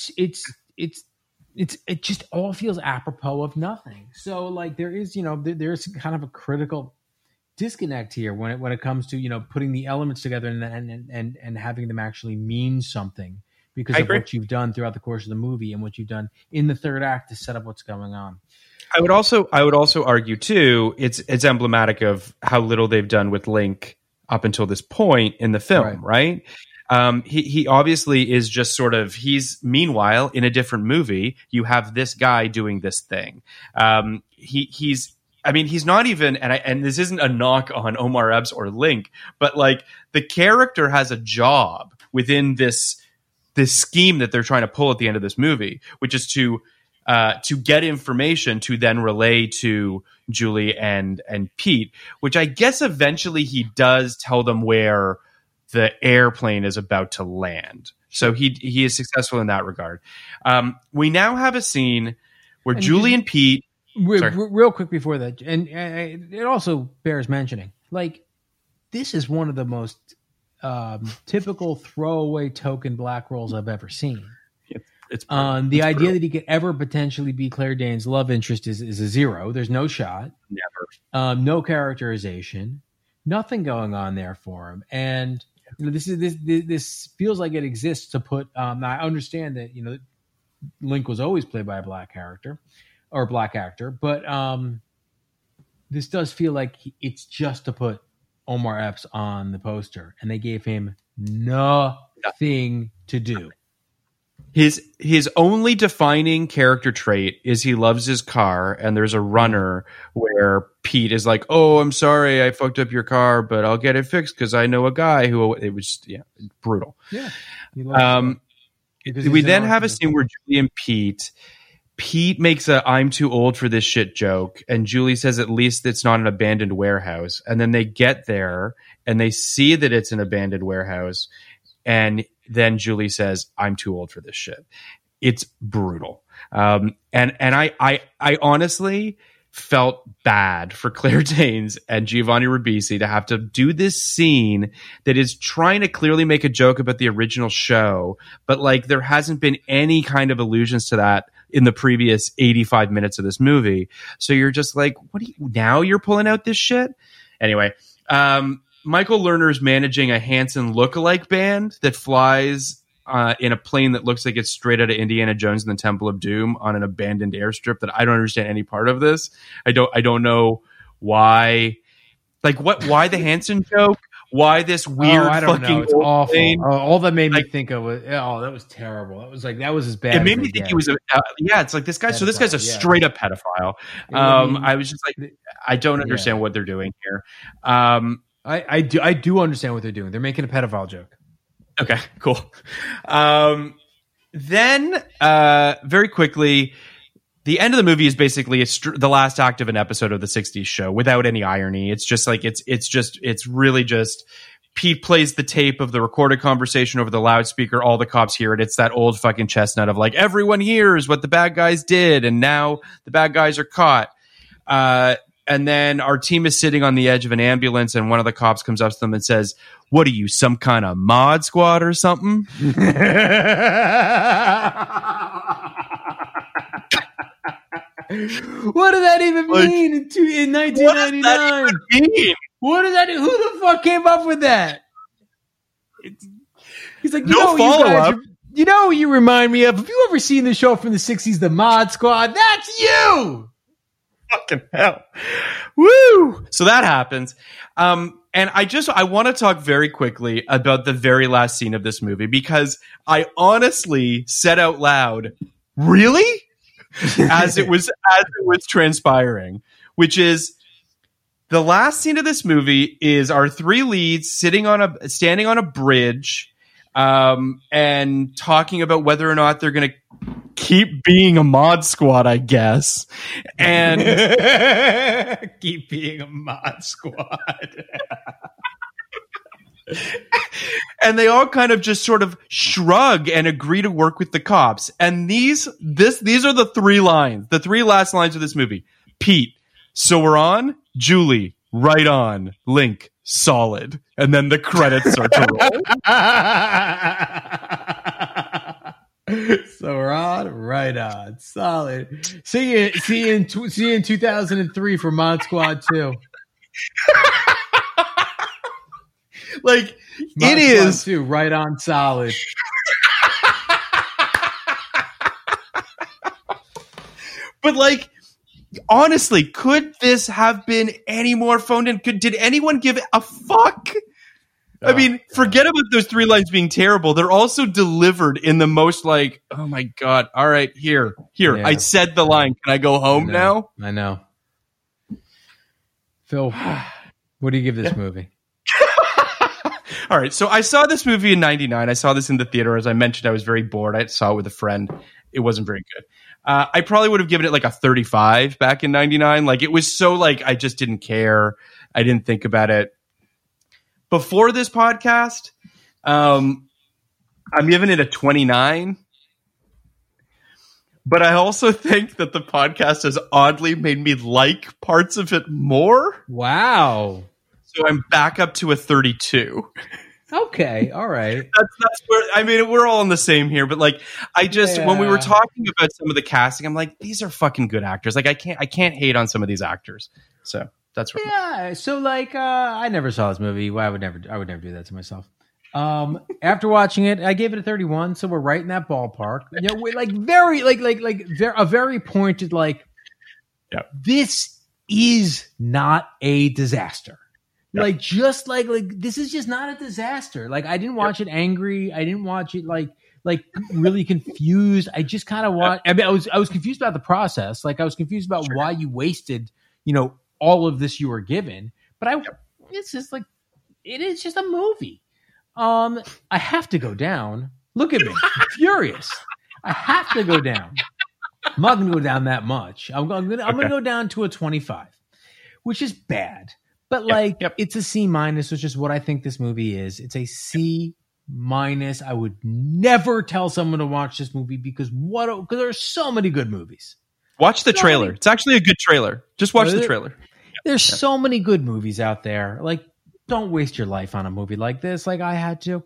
just all feels apropos of nothing. So like there is, there's kind of a critical disconnect here when it comes to, putting the elements together and having them actually mean something because of what you've done throughout the course of the movie and what you've done in the third act to set up what's going on. I would also argue too, it's emblematic of how little they've done with Link up until this point in the film, right? He obviously is just sort of, meanwhile in a different movie, you have this guy doing this thing. He's not even, and this isn't a knock on Omar Epps or Link, but like the character has a job within this scheme that they're trying to pull at the end of this movie, which is to get information to then relay to Julie and Pete, which I guess eventually he does tell them where the airplane is about to land. So he is successful in that regard. We now have a scene where Julie and Pete... Real quick before that, and it also bears mentioning, like, this is one of the most typical throwaway token black roles I've ever seen. Yep. It's the idea that he could ever potentially be Claire Danes' love interest is a zero. There's no shot. Never. No characterization. Nothing going on there for him. And this feels like it exists to put. I understand that Link was always played by a black character or a black actor, but this does feel like it's just to put Omar Epps on the poster, and they gave him nothing to do. His only defining character trait is he loves his car, and there's a runner where Pete is like, "Oh, I'm sorry, I fucked up your car, but I'll get it fixed because I know a guy who." It was brutal. Yeah. We then have a scene where Julie and Pete makes a "I'm too old for this shit" joke, and Julie says at least it's not an abandoned warehouse. And then they get there and they see that it's an abandoned warehouse, and then Julie says, "I'm too old for this shit." It's brutal. And I honestly felt bad for Claire Danes and Giovanni Ribisi to have to do this scene that is trying to clearly make a joke about the original show, but like there hasn't been any kind of allusions to that in the previous 85 minutes of this movie. So you're just like, now you're pulling out this shit? Anyway, Michael Lerner's managing a Hanson lookalike band that flies in a plane that looks like it's straight out of Indiana Jones and the Temple of Doom on an abandoned airstrip that I don't understand any part of this. I don't know why. Like why the Hanson joke? Why this weird I don't fucking know. It's awful. plane? All that made me think of was, that was terrible. That was as bad. It made me think he was it's like this guy. So this guy's a straight up pedophile. I was just like, I don't understand what they're doing here. I do understand what they're doing. They're making a pedophile joke. Okay, cool. Then very quickly, the end of the movie is basically the last act of an episode of the 60s show without any irony. It's just like it's really just Pete plays the tape of the recorded conversation over the loudspeaker. All the cops hear it. It's that old fucking chestnut of like, everyone hears what the bad guys did, and now the bad guys are caught. And then our team is sitting on the edge of an ambulance, and one of the cops comes up to them and says, "What are you, some kind of mod squad or something?" What does that even mean in 1999? What does that mean? Who the fuck came up with that? He's like, no follow-up. You know what you remind me of? Have you ever seen the show from the 60s, The Mod Squad? That's you! Fucking hell. Woo! So that happens. And I want to talk very quickly about the very last scene of this movie, because I honestly said out loud, really? as it was transpiring, which is the last scene of this movie is our three leads standing on a bridge, and talking about whether or not they're going to keep being a mod squad, I guess. And keep being a mod squad. And they all kind of just sort of shrug and agree to work with the cops. And these are the three last lines of this movie. Pete, so we're on. Julie, right on. Link, solid. And then the credits start to roll. So we're on, right on, solid. See you in 2003 for Mod Squad 2. Like, Mod it is too, right on, solid. But like, honestly, could this have been any more phoned in? Did anyone give a fuck? I mean, forget about those three lines being terrible. They're also delivered in the most like, oh my God. All right, here. Yeah. I said the line. Can I go home now? I know. Phil, what do you give this movie? All right. So I saw this movie in 99. I saw this in the theater. As I mentioned, I was very bored. I saw it with a friend. It wasn't very good. I probably would have given it like a 35 back in 99. Like, it was so like, I just didn't care. I didn't think about it. Before this podcast, I'm giving it a 29. But I also think that the podcast has oddly made me like parts of it more. Wow. So I'm back up to a 32. Okay, all right. That's where, I mean, we're all in the same here, but like, I just when we were talking about some of the casting, I'm like, these are fucking good actors. Like, I can't hate on some of these actors. So that's what. Yeah. So like, I never saw this movie. Well, I would never do that to myself. After watching it, I gave it a 31. So we're right in that ballpark. You know, we're like very a very pointed like. Yep. This is not a disaster. Yep. Like just like this is just not a disaster. Like I didn't watch it angry. I didn't watch it like really confused. I just kind of watched. I mean, I was confused about the process. Like I was confused about why you wasted, all of this you were given. But it's just like it is just a movie. I have to go down. Look at me, I'm furious. I have to go down. I'm not going to go down that much. I'm going to go down to a 25, which is bad. But it's a C-, which is what I think this movie is. It's a C-. I would never tell someone to watch this movie because there are so many good movies. Watch the trailer. It's actually a good trailer. Just watch the trailer. There's so many good movies out there. Like, don't waste your life on a movie like this, like I had to.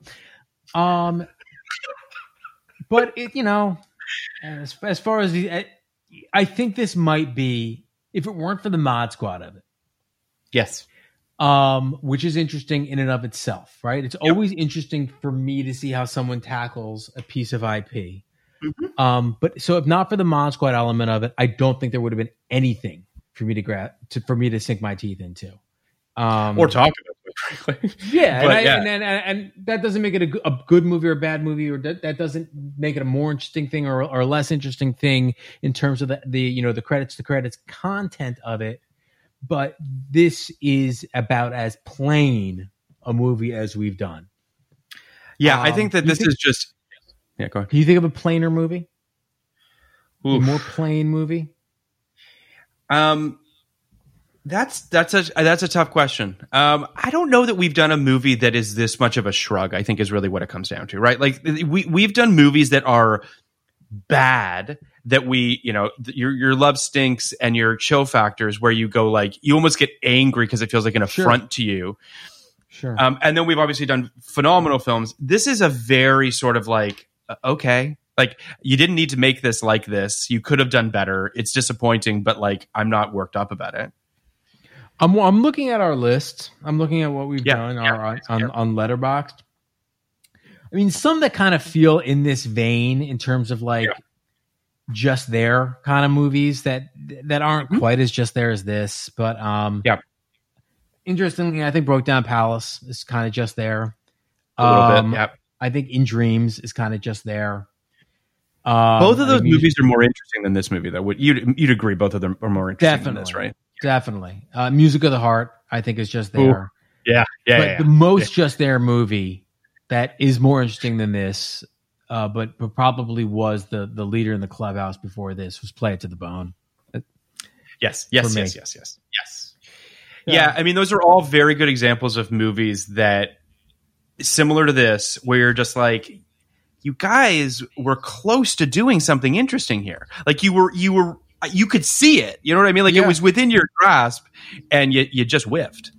But it, as far as I think this might be, if it weren't for the Mod Squad of it. Yes. Which is interesting in and of itself, right? It's always interesting for me to see how someone tackles a piece of IP. Mm-hmm. But so if not for the Mod Squad element of it, I don't think there would have been anything for me to sink my teeth into. Or talk about it, frankly. Yeah, and that doesn't make it a good movie or a bad movie, or that doesn't make it a more interesting thing or a less interesting thing in terms of the credits content of it. But this is about as plain a movie as we've done. Yeah, I think that this is just. Yeah, go ahead. Can you think of a plainer movie? Oof. A more plain movie? That's a tough question. I don't know that we've done a movie that is this much of a shrug, I think is really what it comes down to, right? Like we've done movies that are bad, that your Love Stinks and your Chill Factors, where you go like, you almost get angry because it feels like an affront to you. Sure. And then we've obviously done phenomenal films. This is a very sort of like, okay, like you didn't need to make this like this. You could have done better. It's disappointing, but like, I'm not worked up about it. I'm looking at our list. I'm looking at what we've done on Letterboxd. I mean, some that kind of feel in this vein in terms of like just there kind of movies that aren't quite as just there as this. But interestingly, I think Broke Down Palace is kind of just there. A little bit, yep. I think In Dreams is kind of just there. Both of those movies are more interesting than this movie, though. You'd agree both of them are more interesting than this, right? Definitely. Music of the Heart, I think, is just there. Ooh. Yeah. But the most just there movie that is more interesting than this, but probably was the leader in the clubhouse before this, was Play It to the Bone. Yes. Yeah, I mean, those are all very good examples of movies that, similar to this, where you're just like, you guys were close to doing something interesting here. Like you could see it. You know what I mean? Like it was within your grasp, and you just whiffed.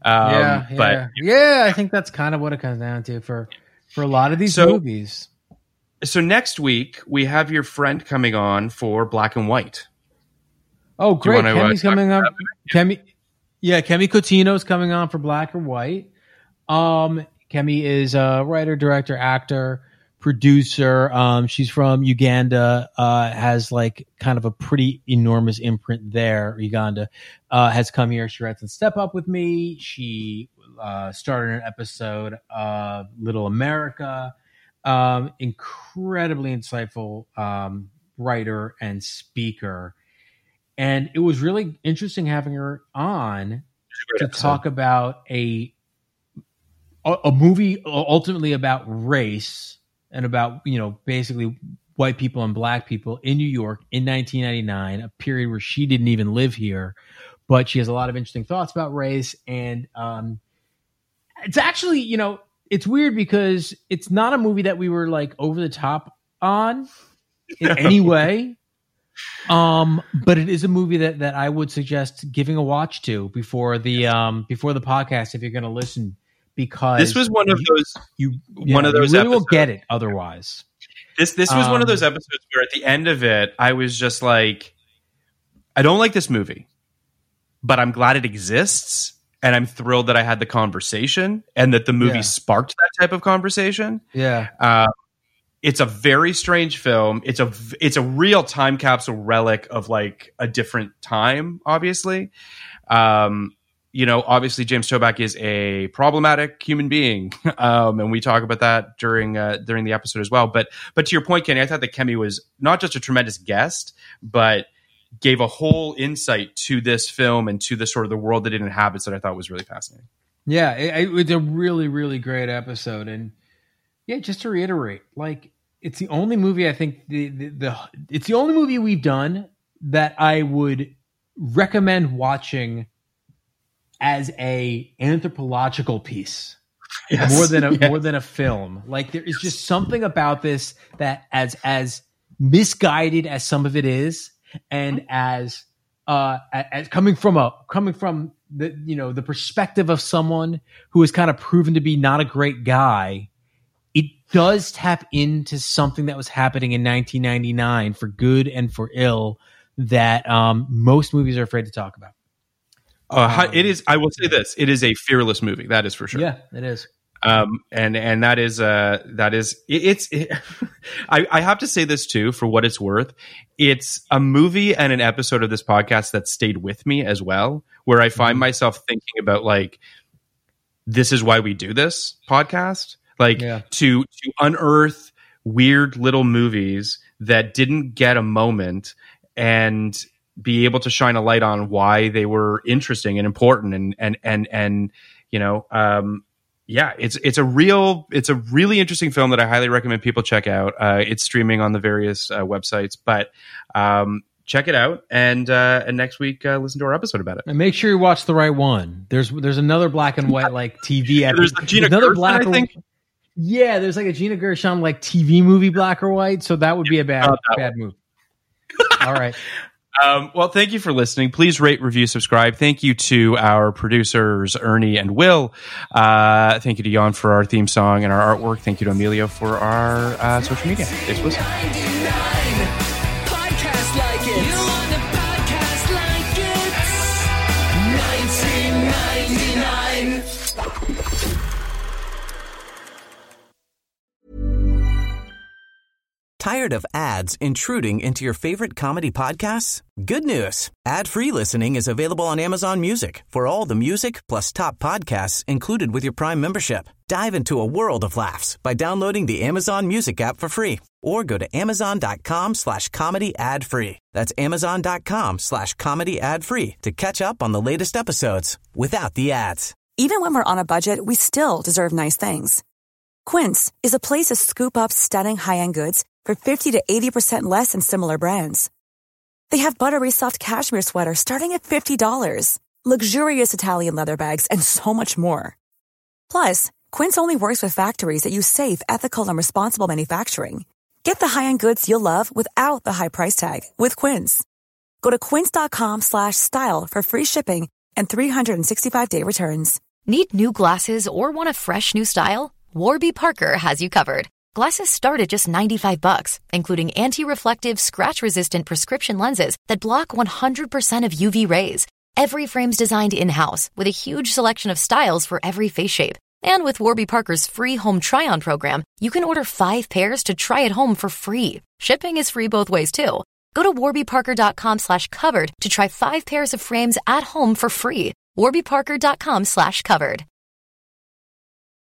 I think that's kind of what it comes down to for a lot of these movies. So next week we have your friend coming on for Black and White. Oh, great! Kemi's coming on. Kemi Coutinho's coming on for Black and White. Kemi is a writer, director, actor, producer. She's from Uganda, has like kind of a pretty enormous imprint there. Uganda has come here. She writes in Step Up with me. She started an episode of Little America. Incredibly insightful writer and speaker. And it was really interesting having her on to talk about a movie ultimately about race and about, basically white people and black people in New York in 1999, a period where she didn't even live here, but she has a lot of interesting thoughts about race. And it's actually, it's weird because it's not a movie that we were like over the top on in any way. But it is a movie that I would suggest giving a watch to before the podcast, if you're going to listen because this was one of those. One of those. You really episodes. won't get it otherwise. This was one of those episodes where at the end of it, I was just like, I don't like this movie, but I'm glad it exists. And I'm thrilled that I had the conversation and that the movie sparked that type of conversation. Yeah. It's a very strange film. It's a real time capsule relic of like a different time, obviously. Obviously James Toback is a problematic human being. And we talk about that during the episode as well. But to your point, Kenny, I thought that Kemi was not just a tremendous guest, but gave a whole insight to this film and to the sort of the world that it inhabits that I thought was really fascinating. Yeah, it was a really, really great episode. And yeah, just to reiterate, like, it's the only movie I think it's the only movie we've done that I would recommend watching as a anthropological piece. Yes. More than a film. Like, there is just something about this that as misguided as some of it is, and as coming from the perspective of someone who is kind of proven to be not a great guy, it does tap into something that was happening in 1999 for good and for ill that most movies are afraid to talk about. It is. I will say this: it is a fearless movie. That is for sure. Yeah, it is. And that is I have to say this too, for what it's worth. It's a movie and an episode of this podcast that stayed with me as well, where I find myself thinking about, like, this is why we do this podcast, like to unearth weird little movies that didn't get a moment and be able to shine a light on why they were interesting and important and it's a really interesting film that I highly recommend people check out. It's streaming on the various websites, but check it out, and next week listen to our episode about it. And make sure you watch the right one. There's another black and white like TV episode. There's the Gina Gershon, I think. Yeah, there's like a Gina Gershon like TV movie, black or white. So that would be a bad move. All right. Well, thank you for listening. Please rate, review, subscribe. Thank you to our producers, Ernie and Will. Thank you to Jan for our theme song and our artwork. Thank you to Emilio for our social media. Thanks for listening. Podcast like it. You want a podcast like it? 1999. Tired of ads intruding into your favorite comedy podcasts? Good news. Ad-free listening is available on Amazon Music for all the music plus top podcasts included with your Prime membership. Dive into a world of laughs by downloading the Amazon Music app for free or go to amazon.com/comedy ad-free. That's amazon.com/comedy ad-free to catch up on the latest episodes without the ads. Even when we're on a budget, we still deserve nice things. Quince is a place to scoop up stunning high-end goods for 50 to 80% less than similar brands. They have buttery soft cashmere sweaters starting at $50, luxurious Italian leather bags, and so much more. Plus, Quince only works with factories that use safe, ethical, and responsible manufacturing. Get the high-end goods you'll love without the high price tag with Quince. Go to quince.com/style for free shipping and 365-day returns. Need new glasses or want a fresh new style? Warby Parker has you covered. Glasses start at just $95, including anti-reflective, scratch-resistant prescription lenses that block 100% of UV rays. Every frame's designed in-house with a huge selection of styles for every face shape. And with Warby Parker's free home try-on program, you can order 5 pairs to try at home for free. Shipping is free both ways, too. Go to warbyparker.com/covered to try 5 pairs of frames at home for free. warbyparker.com/covered.